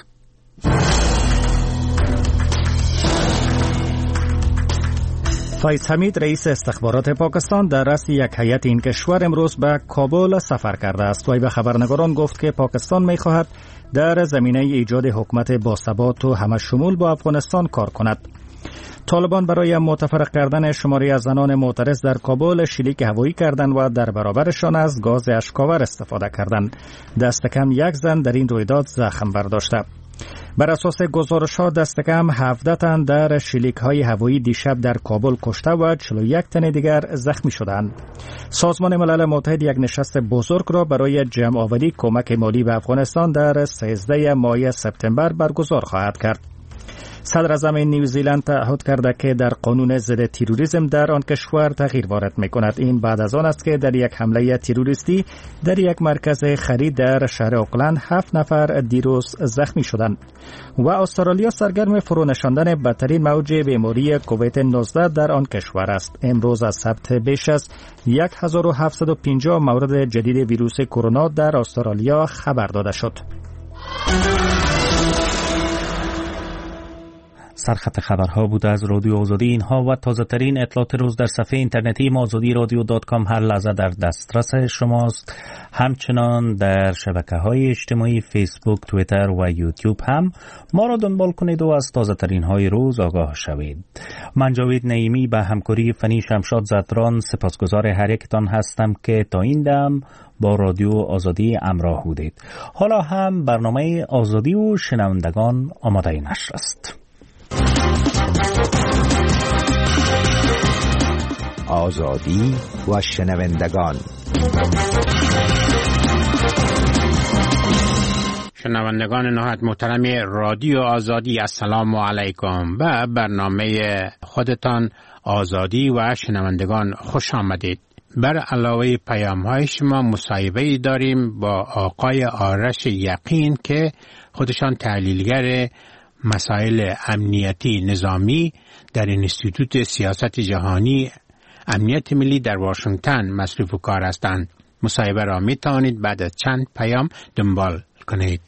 فیض حمید رئیس استخبارات پاکستان در رأس یک هیئت این کشور امروز به کابل سفر کرده است. وی به خبرنگاران گفت که پاکستان می‌خواهد در زمینه ایجاد حکومت باثبات و همه‌شمول با افغانستان کار کند. طالبان برای متفرق کردن شماری از زنان معترض در کابل شلیک هوایی کردند و در برابرشان از گاز اشک‌آور استفاده کردند. دست کم 1 زن در این رویداد زخم برداشته. بر اساس گزارش‌ها دست کم 17 تن در شلیک‌های هوایی دیشب در کابل کشته و 41 تن دیگر زخمی شدند. سازمان ملل متحد یک نشست بزرگ را برای جمع‌آوری کمک مالی به افغانستان در 13 ماه سپتامبر برگزار خواهد کرد. صدر اعظم نیوزیلند تعهد کرده که در قانون ضد تروریسم در آن کشور تغییر وارد می‌کند. این بعد از آن است که در یک حمله تروریستی در یک مرکز خرید در شهر اوکلند 7 نفر دیروز زخمی شدند. و استرالیا سرگرم فرونشاندن بدترین موج بیماری کووید 19 در آن کشور است. امروز از ثبت بیش از 1750 مورد جدید ویروس کرونا در استرالیا خبر داده شد. سرخط خبرها بود از رادیو آزادی. اینها و تازه ترین اطلاعات روز در صفحه اینترنتی mazodiradio.com هر لحظه در دسترس شماست. همچنان در شبکه‌های اجتماعی فیسبوک، توییتر و یوتیوب هم ما را دنبال کنید و از تازه ترین های روز آگاه شوید. من جاوید نعیمی به همکاری فنی شمشاد زدران سپاسگزار هر یکتان هستم که تا این دم با رادیو آزادی همراه بودید. حالا هم برنامه آزادی و شنوندگان آماده نشر است. آزادی و شنوندگان. شنوندگان نهایت محترم رادیو آزادی، السلام علیکم. به برنامه خودتان آزادی و شنوندگان خوش آمدید. بر علاوه پیام‌های شما مصاحبه‌ای داریم با آقای آرش یقین که خودشان تحلیلگر مسائل امنیتی نظامی در انستیتوت سیاست جهانی امنیت ملی در واشنگتن مصروف کار هستند. مصاحبه را می توانید بعد از چند پیام دنبال کنید.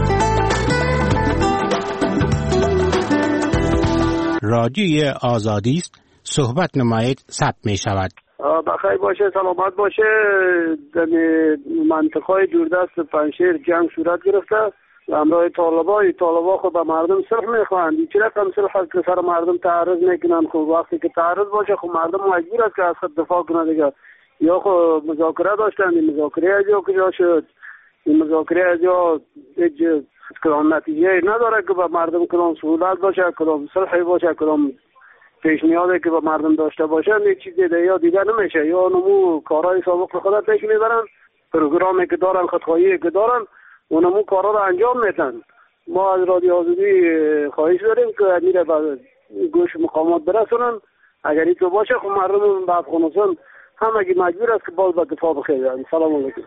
رادیوی آزادی است، صحبت نمایید، ثبت می شود. بخیر باشه، سلامت باشه. در منطقه دوردست پنشیر جنگ صورت گرفته. همراه طالبا خود به مردم صلح میخواهند. چه رقم صلح که سر مردم تعرض میکنن؟ خب وقتی که تعرض باشه خب مردم مجبور است که از خود دفاع کنه دیگه. یا خب مذاکره داشتن، این مذاکره از کجا شد؟ این مذاکره از هیچ کدام نتیجه نداره که به مردم کدام سهولت باشه، کدام صلحی باشه، کدام پیشنهادی که به مردم داشته باشه. هیچ چیز دیگه نمیشه. یا نمو کارهای سابق خودت پیش میبرن، پروگرامی که دارن، خودخواهی که دارن، اونمون کارا رو انجام میدن. ما از رادیو آزادی خواهش داریم که میره به گوش مقامات برسونن. اگر این تو باشه خب مردم به افغانستان همگی مجبور است که باز به دفاع بخیرن. سلام علیکم.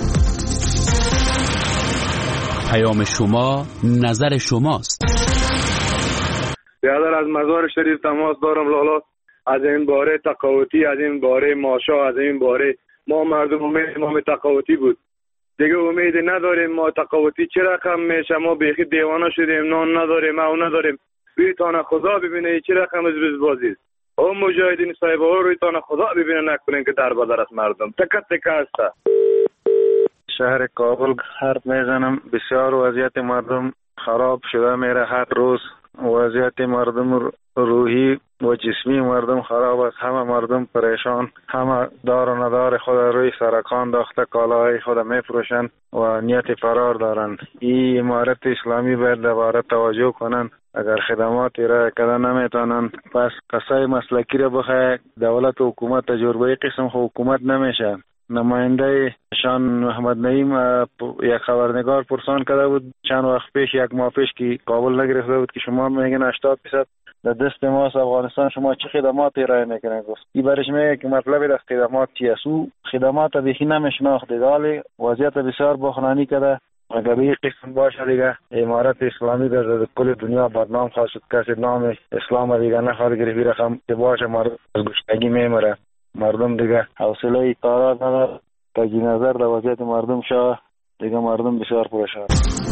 پیام شما نظر شماست. بیادر از مزار شریف تماس دارم لالا. از این باره تقاوتی، از این باره ماشا، از این باره ما مردم امید ما تقاوتی بود. دیگه امید نداریم. ما تقاوتی چه رقم میشه؟ ما بیخی دیوانه شدیم، نان نداریم، او نداریم. رویتان خدا ببینه چه رقم از بازی است. او مجاهدین صاحب ها رویتان خدا ببینه، نکنین که در بدر از مردم تکت تکه است. شهر کابل حرف میزنم. بسیار وضعیت مردم خراب شده میره. هر روز وضعیت مردم روحی و جسمی مردم خراب است. همه مردم پریشان، همه دار و ندار خود روی سرکان داخته کالاهای خود میفروشند و نیت فرار دارند. این امارت اسلامی باید دوباره توجه کنند. اگر خدماتی را کده نمیتونن پس قصای مسلکی را بخواه. دولت و حکومت تجربه قسم حکومت نمیشه. نماینده شان محمد نعیم یک خبرنگار پرسان کرده بود چند وقت پیش، یک ماه پیش که کابل نگرفته بود که شما میگن 80% در دست ماست افغانستان، شما چه خدماتی ارائه میکنین؟ گفت این برش میگه که مطلب از خدمات چی است. او خدمات بیخی نمیشناخت، ولی وضعیت بسیار بحرانی کرده. اگر به این قسم باشه دیگه امارت اسلامی در کل دنیا بدنام خواهد شد. کسی نام اسلام دیگه نخواهد گرفت. رقم که باشه مردم از گشتگی میمره. مردم دیگه حوصله کارا نداره. تجی نظر در وضعیت مردم شاه دیگه مردم بسیار پرشان.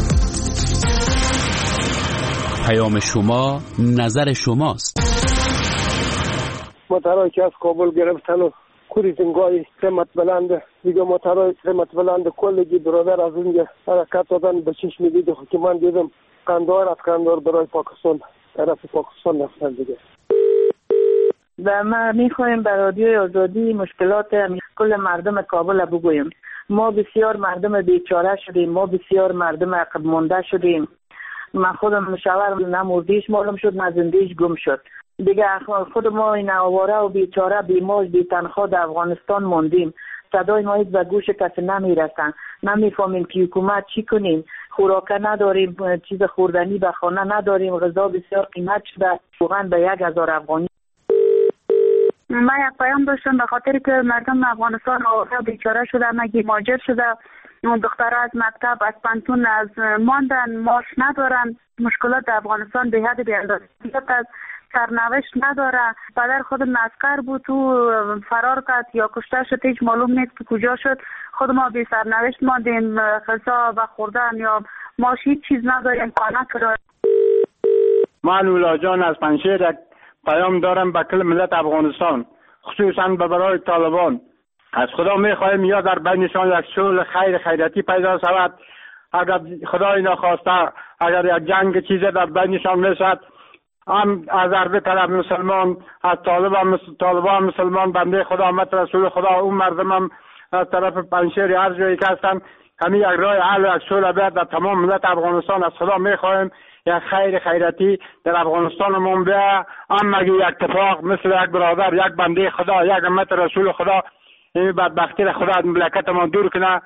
پیام شما نظر شماست. موترهایی که از کابل گرفتن و کوریزنگای قیمت بلند دیگه موترهای قیمت بلند کلگی برادر از اینجا حرکت دادن به چشم دیده که من دیدم قندار از قندار برای پاکستان طرف پاکستان رفتن دیگه. و ما میخوایم به رادیوی آزادی مشکلات کل مردم کابل بگوییم. ما بسیار مردم بیچاره شدیم، ما بسیار مردم عقب مانده شدیم. من خودم مشاور نه مردیش معلوم شد نه زندگیش گم شد دیگه. خود ما این آواره و بیچاره بیماج بی تنخواه در افغانستان موندیم. صدای ما به گوش کسی نمیرسن. نمیفهمیم که حکومت چی کنیم. خوراک نداریم، چیز خوردنی به خانه نداریم. غذا بسیار قیمت شده، واقعا به 1000 افغانی. من یک پیام داشتم به خاطر که مردم افغانستان آواره بیچاره شدن، مهاجر شده. دخترها از مکتب از پانتون از ماندن، معاش ندارن. مشکلات در افغانستان به حد بی‌اندازه از سرنوشت نداره. پدر خودم عسکر بود، تو فرار کرد یا کشته شد، هیچ معلوم نیست که کجا شد. خود ما بی سرنوشت ماندیم، غذا و خوردن یا معاش هیچ چیز نداریم، خانه کرایه. من اولا جان از پنشیر یک پیام دارم به کل ملت افغانستان، خصوصا به برای طالبان. از خدا میخواهیم یا در بینشان یک صلح خیراتی پیدا شود. اگر خدای نخواسته اگر یک جنگ چیزی در بینشان میشد، هم از عرب طرف مسلمان، از طالبان مسلمان، بنده خدا امت رسول خدا، اون مردم هم از طرف پنشیر هر جایی که هستن، همین یک راه حل و یک صلح بیاد در تمام ملت افغانستان. از خدا میخواهیم یک خیراتی در افغانستانمون بیا. اما یک اتفاق مثل یک برادر، یک بنده خدا، یک امت رسول خدا این بدبختی را خدا از مملکت ما دور کنه.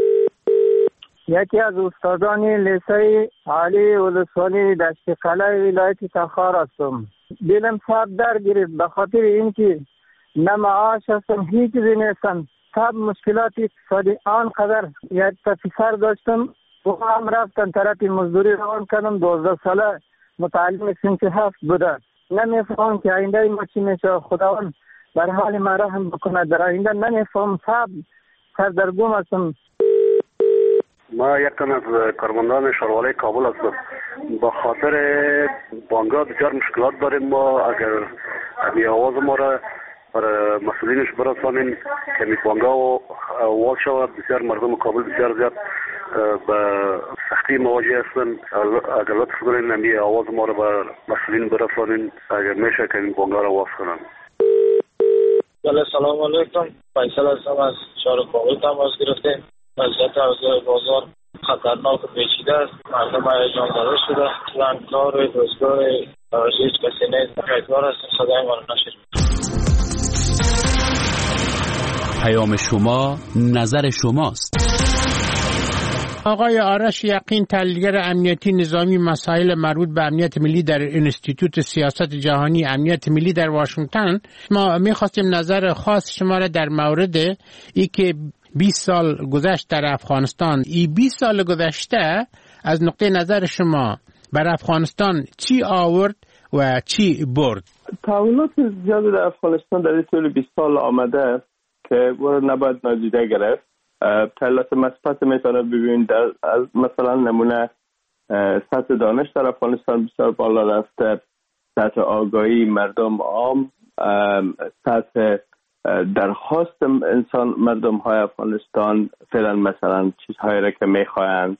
یکی از استادان لیسه عالی ولسوالی دشت قلعه ولایت تخار هستم. دلم سب در گرفت به خاطر اینکه نه معاش هستم، هیچ چیزی نیستم. سب مشکلات اقتصادی آنقدر. یک پسر داشتم و هم رفتن طرف مزدوری روان کردم. 12 ساله متعلم صنف 7 بوده. نمیفهم که آینده ما چی میشه. خداوند بر حال ما رحم بکنه. در آینده نمیفهم، سردرگم هستم. ما یکم از کارمندان شارواله کابل هستم. با خاطر بانگا بسیار مشکلات داریم. ما اگر می آواز ما را برای مسئولینش برسانیم که می بانگا و وال شود، بسیار مردم کابل بسیار زیاد به سختی مواجه هستن. اگر لطف کنین نمی آواز ما را به مسئولین برسانین، اگر میشه که این بانگا را واس کنن. سلام علیکم. فیصل هستم از شهر کابل تماس گرفتیم. وضعیت اوضاع بازار خطرناک و پیچیده است. مردم هیجان زده شده. اصلا کار و روزگار هیچ کسی نیست. امیدوار هستیم صدای ما را نشنوید. پیام شما نظر شماست. آقای آرش یقین، تحلیلگر امنیتی نظامی مسائل مربوط به امنیت ملی در انستیتوت سیاست جهانی امنیت ملی در واشنگتن، ما می‌خواستیم نظر خاص شما را در مورد ای که 20 سال گذشت در افغانستان. این 20 سال گذشته از نقطه نظر شما بر افغانستان چی آورد و چی برد؟ تحولات زیاد در افغانستان در طول 20 سال آمده که نباید نادیده گرفت. تحولات مثبت میتونه ببینید. از مثلا نمونه سطح دانش در افغانستان بسیار بالا رفته، سطح آگاهی مردم عام، سطح درخواست مردم های افغانستان فعلا مثلا چیزهایی را که میخواهند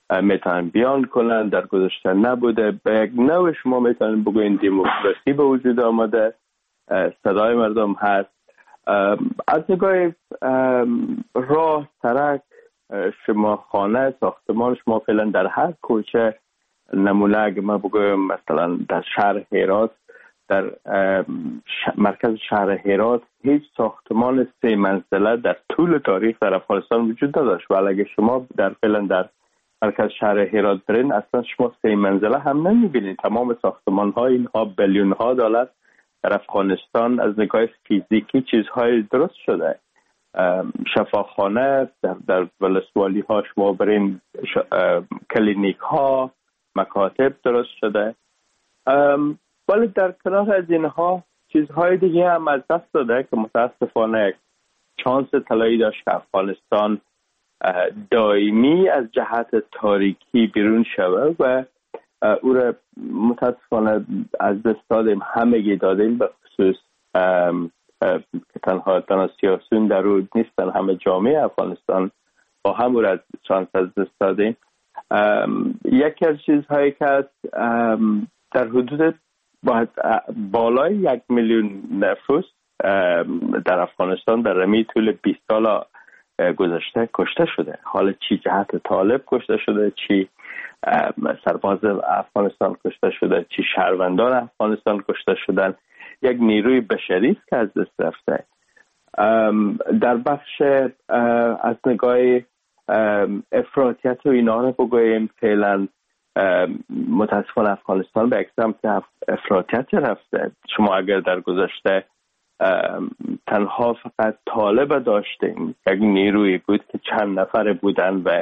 میتونن بیان کنن، در گذشته نبوده. به یک نوع شما میتونن بگوین دموکراسی به وجود آمده، صدای مردم هست. از نگاه راه، سرک، شما خانه، ساختمان، شما فعلا در هر کوچه، نمونه اگه ما بگویم مثلا در شهر هرات، در مرکز شهر هرات هیچ ساختمان 3 منزله در طول تاریخ در افغانستان وجود نداشت، ولی اگه شما فعلا در مرکز شهر هرات برین، اصلا شما 3 منزله هم نمیبینید. تمام ساختمان ها اینها بیلیون ها دلار در افغانستان از نگاه فیزیکی چیزهای درست شده. شفاخانه در ولسوالی ها شما برین، کلینیک ها، مکاتب درست شده. ولی در کنار از اینها چیزهای دیگه هم از دست داده که متاسفانه شانس طلایی داشت که افغانستان دائمی از جهت تاریکی بیرون شود و او را متاسفانه از دست دادیم. همگی دادیم، به خصوص که تنها سیاسیون در او نیستن، همه جامعه افغانستان با همون از شانس از دست دادیم. یکی از چیزهایی که هست، در حدود بالای 1 میلیون نفوس در افغانستان در رمی طول 20 سال گذشته کشته شده. حالا چی جهت طالب کشته شده، چی سرباز افغانستان کشته شده، چی شهروندان افغانستان کشته شدن، یک نیروی بشری است که از دست رفته. در بخش از نگاه افراطیت و اینا رو بگوییم، فعلا متاسفانه افغانستان به یک سمت افراطیت رفته. شما اگر در گذشته تنها فقط طالب داشتیم، یک نیروی بود که چند نفر بودن و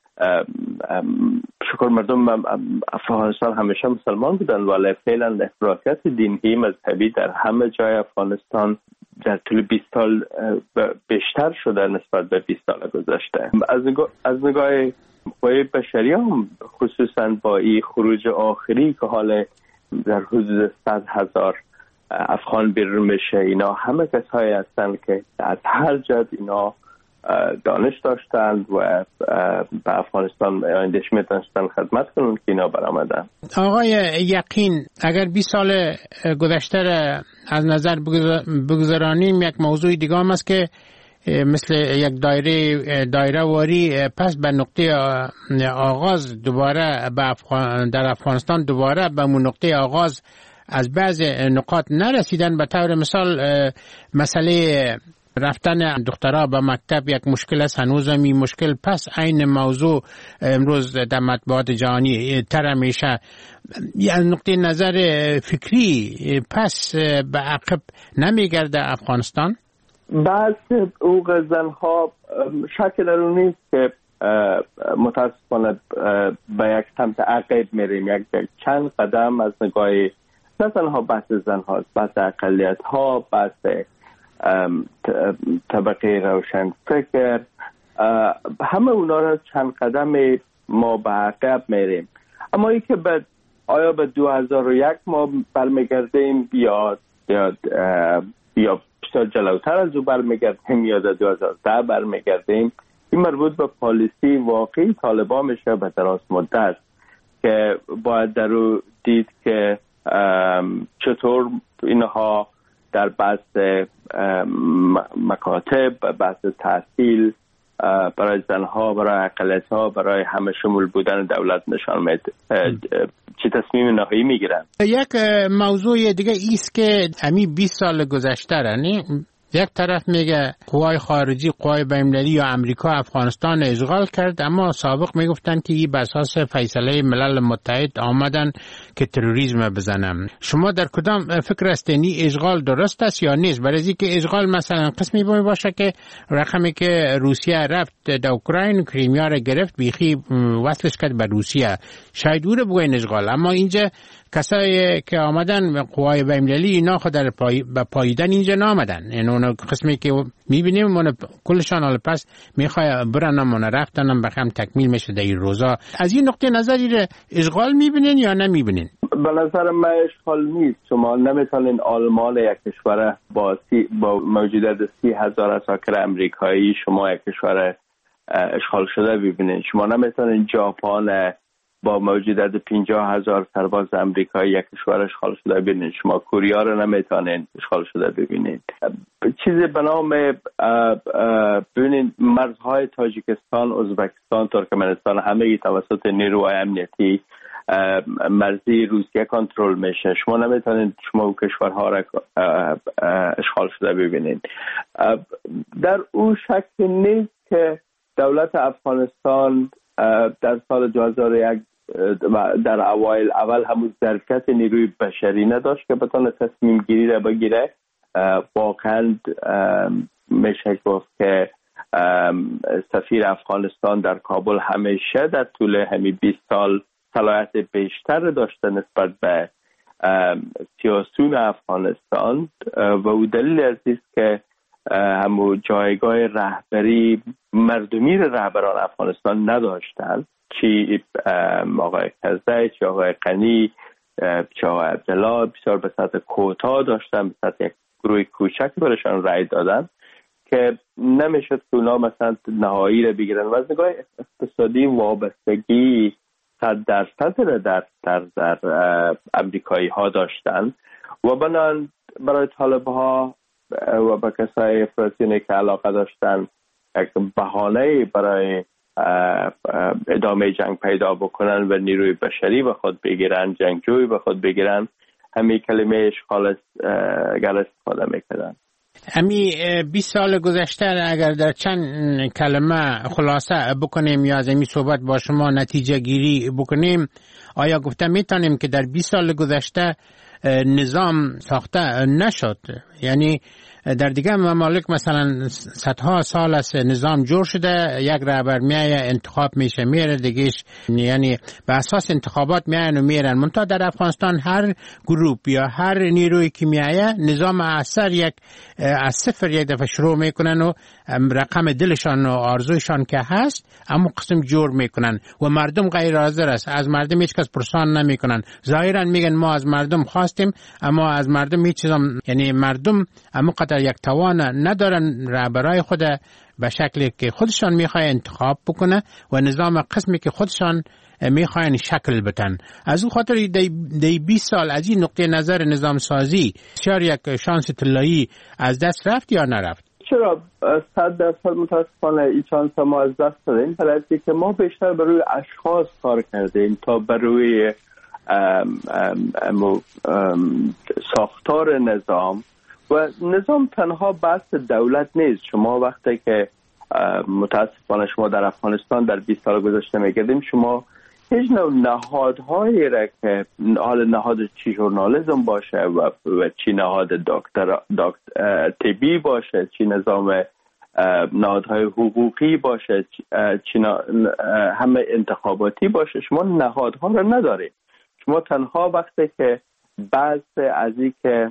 شکر مردم افغانستان همیشه مسلمان بودن، ولی فعلا افراطیت دینی مذهبی در همه جای افغانستان در طول 20 سال بیشتر شده نسبت به 20 سال گذشته. از نگاه قوای بشری هم، خصوصا با این خروج آخری که حالا در حدود 100,000 افغان بیرون میشه، اینا همه کسایی هستند که از هر جد اینا دانش داشتند و به افغانستان آیندهش میتونستن خدمت کنند که اینا برآمدن. آقای یقین، اگر 20 سال گذشته از نظر بگذارانیم، یک موضوع دیگه هم است که مثل یک دایره واری پس به نقطه آغاز دوباره در افغانستان دوباره به نقطه آغاز از بعض نقاط نرسیدن. به طور مثال مسئله رفتن دخترها به مکتب یک مشکل است، هنوز هم این مشکل پس عین موضوع امروز در مطبوعات جهانی تر میشه. از نقطه نظر فکری پس به عقب نمیگرده افغانستان؟ بعض حقوق زنها شک در اون نیست که متاسفانه به یک سمت عقب میریم. یک چند قدم از نگاه نه تنها بحث زنها، بحث اقلیت ها، بحث طبقه روشن فکر، همه اونا را چند قدم ما به عقب میریم. اما ای که آیا به 2001 ما برمیگردیم یا بیشتر جلوتر از او برمیگردیم یا در 2010 برمیگردیم، این مربوط به پالیسی واقعی طالبان میشه به دراز مدت که باید در او دید که چطور اینها در بحث مکاتب، بحث تحصیل برای زنها، برای اقلیت‌ها، برای همه شمول بودن دولت نشان میده چه تصمیم نهایی میگیرن. یک موضوع دیگه ایست که همین 20 سال گذشته رنی یک طرف میگه قوای خارجی، قوای بین‌المللی یا امریکا افغانستان اشغال کرد، اما سابق میگفتن که این بر اساس فیصله ملل متحد آمدن که تروریسم بزنن. شما در کدام فکر هستین اشغال درست است یا نیست؟ برای اینکه اشغال مثلا قسمی باشه که رقمی که روسیه رفت در اوکراین کریمیا را گرفت، بیخی وصلش کرد به روسیه، شاید او رو بگوین اشغال. اما اینجا کسایی که آمدن قوای بین‌المللی اینا خود در پاییدن اینجا نامدن، این اون قسمی که میبینیم من کلشان حال پس میخوای برن من رفتنم بخم تکمیل میشه در این روزا. از این نقطه نظری رو اشغال میبینین یا نمیبینین؟ به نظر من اشغال نیست. شما نمیتونین آلمان یک کشور با موجودیت 30,000 عساکر امریکایی، شما یک کشور اشغال شده ببینید. شما نمیتونید ژاپن با موجودیت 50,000 سرباز آمریکایی یک کشور اشغال شده ببینید. شما کوریا رو نمیتونید اشغال شده ببینید. چیزی به نام ببینید مرزهای تاجیکستان، ازبکستان، ترکمنستان همه توسط نیروهای امنیتی مرزی روسیه کنترل میشه. شما نمیتونید شما کشورها را اشغال شده ببینید. در اون شک نیست که دولت افغانستان در سال 2001 در اول همون ظرفیت نیروی بشری نداشت که بتونه تصمیم گیری را بگیره. واقعا میشه گفت که سفیر افغانستان در کابل همیشه در طول همین 20 سال صلاحیت بیشتر داشته نسبت به سیاسیون افغانستان و او دلیل است که همون جایگاه رهبری مردمی رهبران افغانستان نداشتند، چی آقای کرزی، چی آقای غنی، چی آقای عبدالله بسیار به سطح کوتاه داشتن، به سطح یک گروه کوچک برشان رای دادن که نمیشد که اونا مثلا نهایی را بگیرن. و از نگاه اقتصادی وابستگی 100% را در امریکایی ها داشتن و بنان برای طالب ها و با کسای فلسطینی که علاقه داشتن یک بهانه برای ادامه جنگ پیدا بکنن و نیروی بشری به خود بگیرن، جنگجوی به خود بگیرن، همین کلمه اشغال اگر استفاده میکنن. امی 20 سال گذشته اگر در چند کلمه خلاصه بکنیم یا از امی صحبت با شما نتیجه گیری بکنیم، آیا گفته میتونیم که در 20 سال گذشته نظام ساخته نشد؟ یعنی در دیگه ممالک مثلا صدها سال است نظام جور شده، یک رهبر میایه انتخاب میشه میره دیگهش، یعنی به اساس انتخابات میاین و میرن. منتها در افغانستان هر گروپ یا هر نیرویی که میایه نظام اثر از صفر یک دفعه شروع میکنن و رقم دلشان و آرزوشان که هست اما قسم جور میکنن و مردم غیر حاضر است. از مردم هیچ کس پرسان نمیکنن، ظاهرا میگن ما از مردم خواستیم اما از مردم هیچ چیزم، یعنی مردم اما قدر یک توان ندارن رهبرای خود به شکلی که خودشان میخواه انتخاب بکنه و نظام قسمی که خودشان میخواین شکل بدن. از اون خاطر دی 20 سال از این نقطه نظر نظام سازی بسیار یک شانس طلایی از دست رفت یا نرفت؟ چرا 100% متاسفانه این شانس ما از دست دادیم، برای که ما بیشتر بر روی اشخاص کار کردیم تا بر روی ساختار نظام. و نظام تنها بحث دولت نیست. شما وقتی که متاسفانه شما در افغانستان در 20 سال گذشته میگردیم، شما هیچ نوع نهادهایی را که حال نهاد چی ژورنالیسم باشه و چی نهاد طبی باشه، چی نظام نهادهای حقوقی باشه، چی همه انتخاباتی باشه، شما نهادها را ندارید. شما تنها وقتی که بعض از این که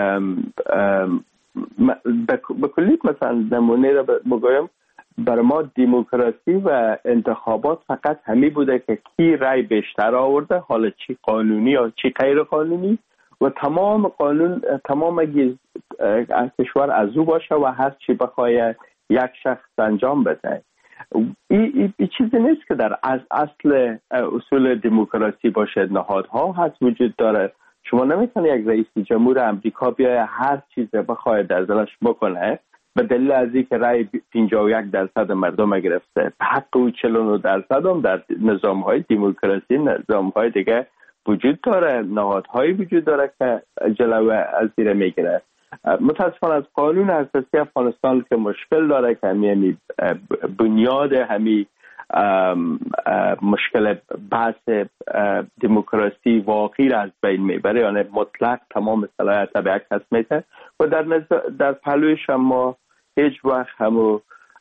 به کلیت مثلا نمونه را بگویم، برای ما دموکراسی و انتخابات فقط همی بوده که کی رای بیشتر آورده، حالا چی قانونی یا چی غیر قانونی، و تمام قانون تمام از کشور از او باشه و هر چی بخواه یک شخص انجام بده. این چیزی نیست که در اصل اصول دموکراسی باشه. نهادها هست وجود داره. شما نمیتونه یک رئیس جمهور امریکا بیای هر چیز بخواه در دلش بکنه به دلیل از اینکه رای 51% مردم گرفته. حق او 49% هم در نظام‌های دموکراسی، نظام‌های دیگه وجود داره، نهادهایی وجود داره که جلوه از زیر میگیره. متاسفانه از قانون اساسی افغانستان که مشکل داره که همین بنیاد همین مشکل بحث دموکراسی واقعی را از بین میبره، یعنی مطلق تمام صلاحیت به یک کس میده و در پهلویش ما هیچ وقت همو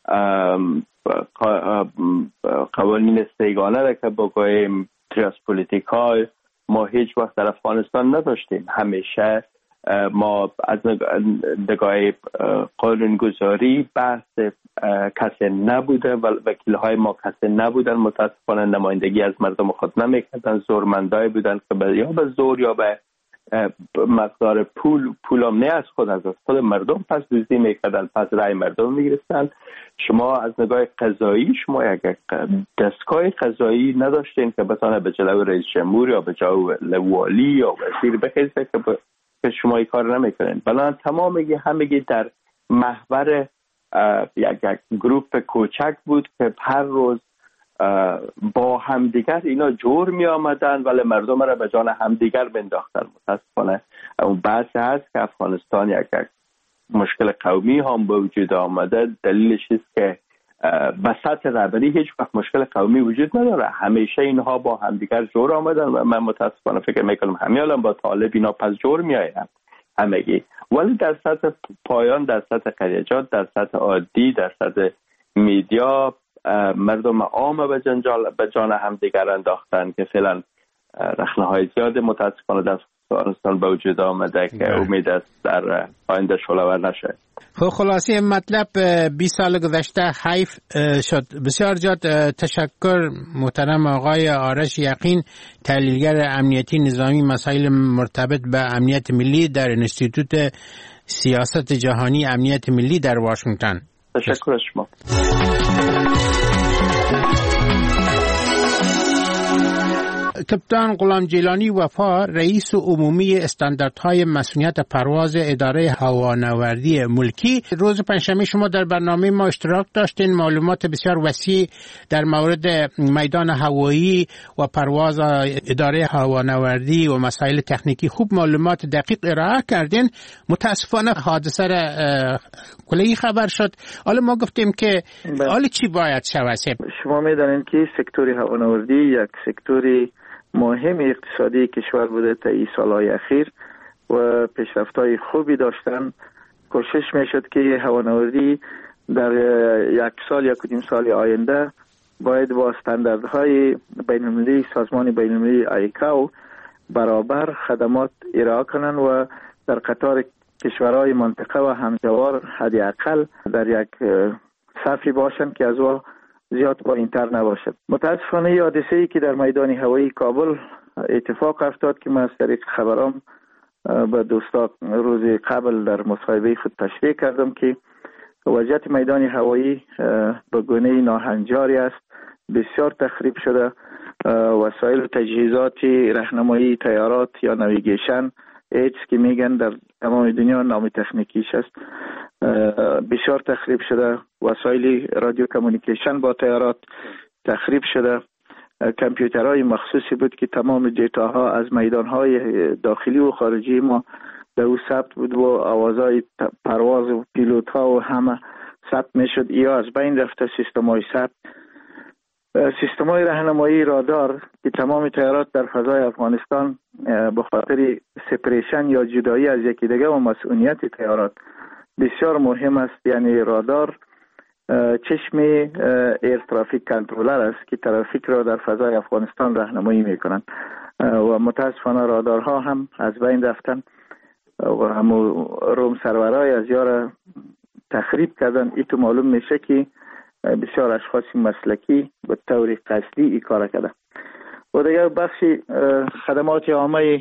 قوانین سیگانه را که بگوییم تریاس پولیتیکای ما هیچ وقت در افغانستان نداشتیم. همیشه ما از نگاه قانونگذاری بحث کسی نبوده و وکیل‌های ما کسی نبودن. متاسفانه نمایندگی از مردم خود نمیکردن، زورمندای بودن که یا به زور یا به مقدار پول هم نه از خود مردم پس دزدی میکردن، پس رای مردم میگرفتن. شما از نگاه قضایی شما یک دستگاه قضایی نداشتین که بتونه به جلو رئیس جمهور یا به جلو والی یا وزیر بخیزه که شما این کار نمیکنین. بلان تمام همگی در محور یک گروپ کوچک بود که هر روز با همدیگر اینا جور می آمدن ولی مردم را به جان همدیگر بنداختن. متاسفانه اون بحث هست که افغانستان یک مشکل قومی هم به وجود آمده. دلیلش است که وسط رهبری هیچ وقت مشکل قومی وجود نداره، همیشه اینها با همدیگر جور آمدن و من متاسفانه فکر میکنم همین الان با طالب اینا پس جور می آیند همگی. ولی در سطح پایان، در سطح قریجات، در سطح عادی، در سطح میدیا مردم عام به جان هم دیگر انداختن که فعلا رخنه‌های زیاد متاسفانه در افغانستان به وجود آمده که امید است در آینده شلوار نشه. خب خلاصه مطلب 20 سال گذشته حیف شد. بسیار زیاد تشکر محترم آقای آرش یقین، تحلیلگر امنیتی نظامی مسائل مرتبط به امنیت ملی در انستیتوت سیاست جهانی امنیت ملی در واشنگتن. تشکر از شما. کپتان غلام جیلانی وفا، رئیس عمومی استانداردهای مسئولیت پرواز اداره هوانوردی ملکی، روز پنجشنبه شما در برنامه ما اشتراک داشتین. معلومات بسیار وسیع در مورد میدان هوایی و پرواز اداره هوانوردی و مسائل تکنیکی خوب معلومات دقیق ارائه کردین. متاسفانه حادثه کلی خبر شد. حالا ما گفتیم که حالا چی باید شود؟ شما میدانید که سکتور هوانوردی یک سکتوری مهم اقتصادی کشور بوده تا این سالهای اخیر و پیشرفت‌های خوبی داشتن. کوشش میشد که هوانوردی در یک سال یا کدیم سال آینده باید با استانداردهای بین‌المللی سازمان بین‌المللی آیکاو برابر خدمات ارائه کنند و در قطار کشورهای منطقه و همجوار حداقل در یک صفی باشند که از او زیاد پایین‌تر نباشد. متاسفانه حادثه‌ای که در میدان هوایی کابل اتفاق افتاد که من از طریق خبرام به دوستا روز قبل در مصاحبه خود تشریح کردم که وضعیت میدان هوایی به گونه ناهنجاری است، بسیار تخریب شده. وسایل تجهیزات راهنمایی طیارات یا نویگیشن ایتس که میگن در تمام دنیا نام تکنیکیش است بسیار تخریب شده. وسایل رادیو کمیونیکیشن با طیارات تخریب شده. کامپیوترهای مخصوصی بود که تمام دیتاها از میدانهای داخلی و خارجی ما در او ثبت بود و آوازهای پرواز و پیلوت‌ها و همه ثبت میشد. یا از بین رفته سیستم‌های ثبت. سیستم‌های راهنمایی رادار که تمام طیارات در فضای افغانستان به خاطر سپریشن یا جدایی از یکی دیگه و مسئولیت طیارات بسیار مهم است. یعنی رادار چشم ایر ترافیک کنترلر است که ترافیک را در فضای افغانستان راهنمایی میکنند و متاسفانه رادارها هم از بین رفتن و همو روم سرورهای از یار تخریب کردن. ایتو معلوم میشه که بسیار اشخاص مسلکی به طور قصدی این کار کردن. و دیگر بخشی خدمات عامه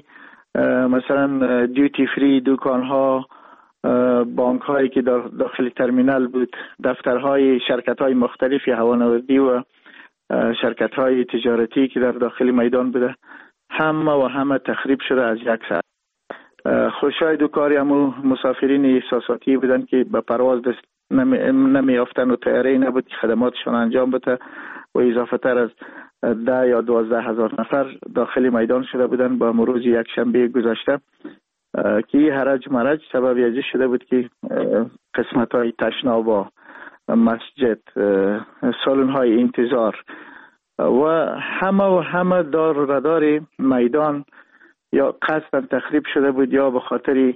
مثلا دیوتی فری، دکانها، بانک هایی که داخل ترمینال بود، دفترهای شرکت های مختلفی هوانوردی و شرکت های تجارتی که در داخل میدان بوده همه تخریب شده از یک ساعت. خوشاید و کاری همو مسافرین احساساتی بودن که به پرواز دست نمی افتن و طیاره نبود که خدماتشون انجام بده و اضافه تر از 10 یا 12 هزار نفر داخل میدان شده بودن با روز یک شنبه گذشته که هرج مرج سبب ازی شده بود که قسمت های تشناب، مسجد، سالن های انتظار و همه دار و ردار میدان یا قصداً تخریب شده بود یا به خاطر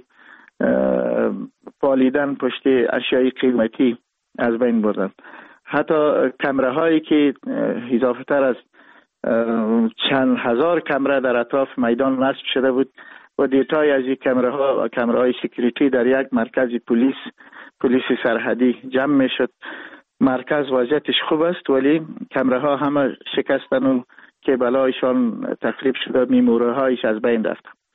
پالیدن پشت اشیای قیمتی از بین بردن. حتی کمره هایی که اضافه تر از چند هزار کمره در اطراف میدان نصب شده بود و دیتای از این کمره ها و کمره های سکیوریتی در یک مرکز پلیس سرحدی جمع می شد. مرکز وضعیتش خوب است ولی کمره ها همه شکستن و کیبلایشان تخریب شده، میموره هایش از بین رفت.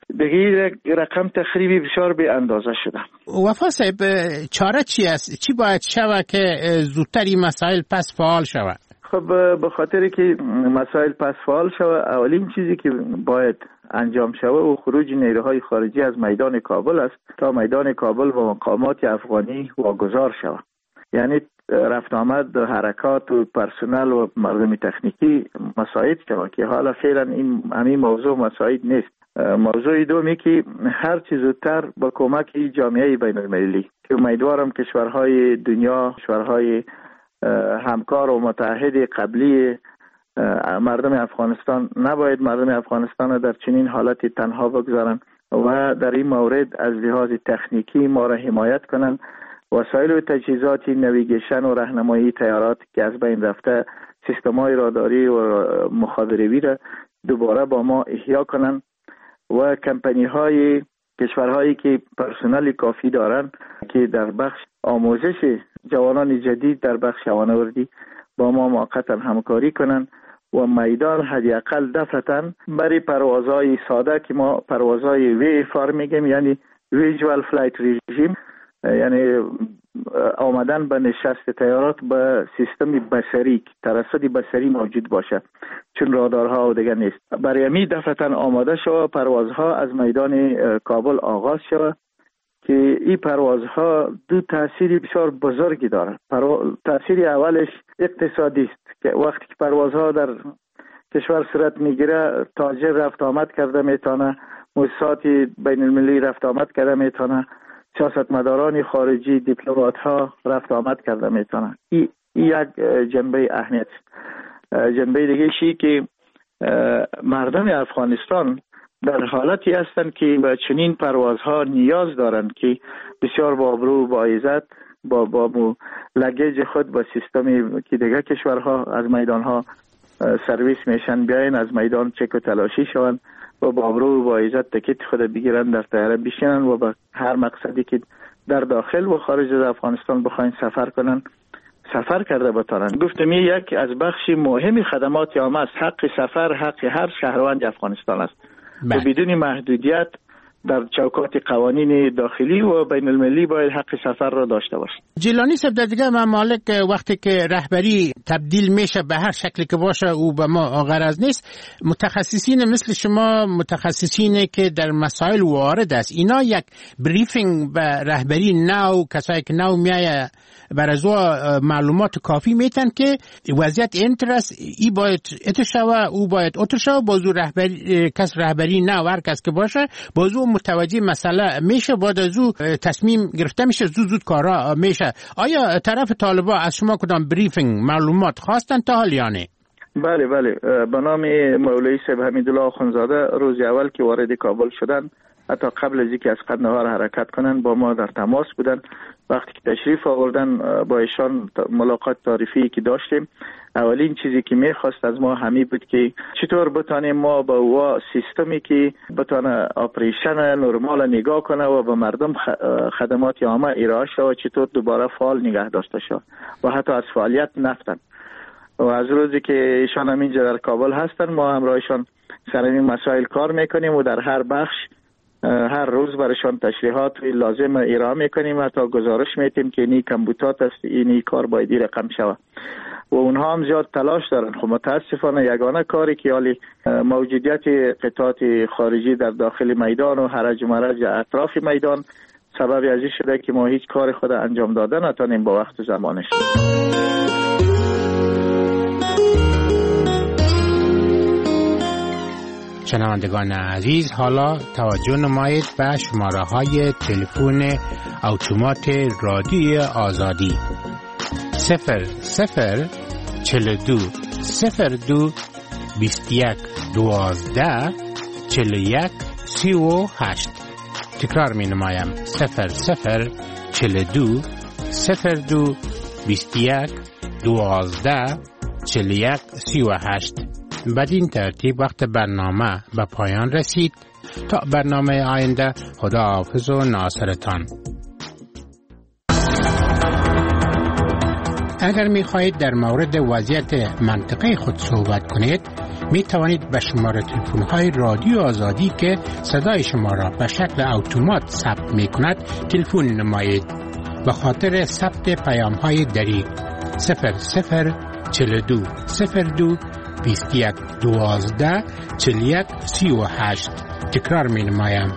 دیگه رقم تخریبی بسیار به اندازه شده. وفا صاحب چاره چی است؟ چی باید شود که زودتر این مسائل پس فعال شود؟ خب به خاطر که مسائل پس فعال شود، اولین چیزی که باید انجام شود و خروج نیروهای خارجی از میدان کابل است تا میدان کابل و مقامات افغانی واگذار شود. یعنی رفت آمد حرکات و پرسنل و مردم تکنیکی مساعد شود که حالا فعلا این موضوع مساعد نیست. موضوع دومی که هر چیز زودتر با کمک جامعه بین المللی که امیدوارم کشورهای دنیا، کشورهای همکار و متحد قبلی مردم افغانستان نباید مردم افغانستان را در چنین حالتی تنها بگذارن و در این مورد از لحاظ تکنیکی ما را حمایت کنن. وسایل و تجهیزات نویگیشن و راهنمایی تیارات که از بین رفته، سیستم‌های راداری و مخابراتی را دوباره با ما احیا کنن و کمپانی‌های کشورهایی که پرسنل کافی دارن که در بخش آموزش جوانان جدید در بخش شوانوردی با ما موقتا همکاری کنن و میدان حداقل دفعتاً برای پروازهای ساده که ما پروازهای VFR میگیم، یعنی ویژوال فلایت رژیم، یعنی آمدن به نشست طیارات به سیستم بصری، ترصد بصری موجود باشه، چون رادارها و دیگه نیست. برای همین دفعتاً آماده شود پروازها از میدان کابل آغاز شود که این پروازها دو تأثیر بسیار بزرگی دارد. تأثیر اولش اقتصادی است که وقتی که پروازها در کشور صورت میگیره، تاجر رفت آمد کرده میتونه، مؤسسات بین المللی رفت آمد کرده میتونه، سیاستمداران خارجی، دیپلمات ها رفت آمد کرده میتونه. این یک جنبه اهمیت است. جنبه دیگه شی که مردم افغانستان در حالتی هستند که به چنین پروازها نیاز دارند که بسیار با ابرو و با عزت با لگیج خود با سیستمی که دیگه کشورها از میدانها سرویس میشن بیاین از میدان چک و تلاشی شوند و با ابرو و با عزت تکیت خود بگیرن، در طیاره بشینن و به هر مقصدی که در داخل و خارج از افغانستان بخواین سفر کنن سفر کرده بتانن. گفتم یک از بخش مهم خدمات عامه است. حق سفر حق هر شهروند افغانستان است و بدون محدودیت در چوکات قوانین داخلی و بین المللی باید حق سفر را داشته باشد. جیلانی صاحب، در دیگه ممالک وقتی که رهبری تبدیل میشه به هر شکلی که باشه او به ما غرض نیست، متخصصین مثل شما، متخصصینی که در مسائل وارد است، اینا یک بریفینگ به رهبری نو، کسایی که نو میایه بر از معلومات کافی میتن که وضعیت اینترست ای باید اتشاوه، او باید اتشاوه، بازو رهبری کس رهبری نو هر کس که باشه بازو متوجه مسئله میشه، بعد از او تصمیم گرفته میشه، زود کارا میشه. آیا طرف طالبا از شما کدام بریفینگ معلومات خواستن تا حال یا نه؟ بله به نام مولوی صاحب حمیدالله آخوندزاده روز اول که وارد کابل شدن، حتی قبل از اینکه از قندهار حرکت کنن با ما در تماس بودن. وقتی که تشریف آوردن با ایشان ملاقات تعریفی که داشتیم، اولین چیزی که میخواست از ما همی بود که چطور بتانیم ما با او سیستمی که بتانه آپریشن نرمال نگاه کنه و به مردم خدمات عامه ارائه شود چطور دوباره فعال نگه داشته شود و حتی از فعالیت نفتن. و از روزی که ایشان هم اینجا در کابل هستن ما همراهشان سر این مسائل کار میکنیم و در هر بخش هر روز برایشان تشریحات لازم ارائه میکنیم، حتی گزارش میتیم که اینی کمبوتات است، اینی کار باید رقم شود و اونها هم زیاد تلاش دارن. خب متاسفانه یگانه کاری که حالی موجودیت قطعات خارجی در داخل میدان و هرج و مرج اطراف میدان سبب ازی شده که ما هیچ کار خود انجام داده نتونیم با وقت و زمانش. شنوندگان عزیز، حالا توجه نمایید به شماره های تلفن اتومات رادیوی آزادی 0042 02 21 12 41 38. تکرار می نمایم 0042 02 21 12 41 38. بدین ترتیب وقت برنامه به پایان رسید. تا برنامه آینده، خدا حافظ و ناصرتان. اگر می خواهید در مورد وضعیت منطقه خود صحبت کنید می توانید به شماره تلفن های رادیو آزادی که صدای شما را به شکل اتومات ثبت می کند تلفن نمایید. به خاطر ثبت پیام های دری 0042 02 21 12 41 38. تکرار می نمایم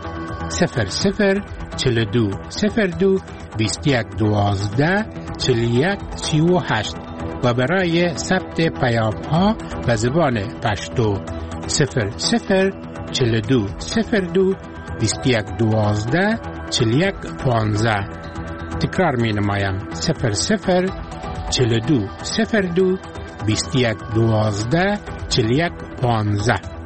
0042 02 21 12 41 38 و برای ثبت پیام ها به زبان پشتو 0042 02 21 12 41 15. تکرار می نمایم 0042 02 21 12 41 15.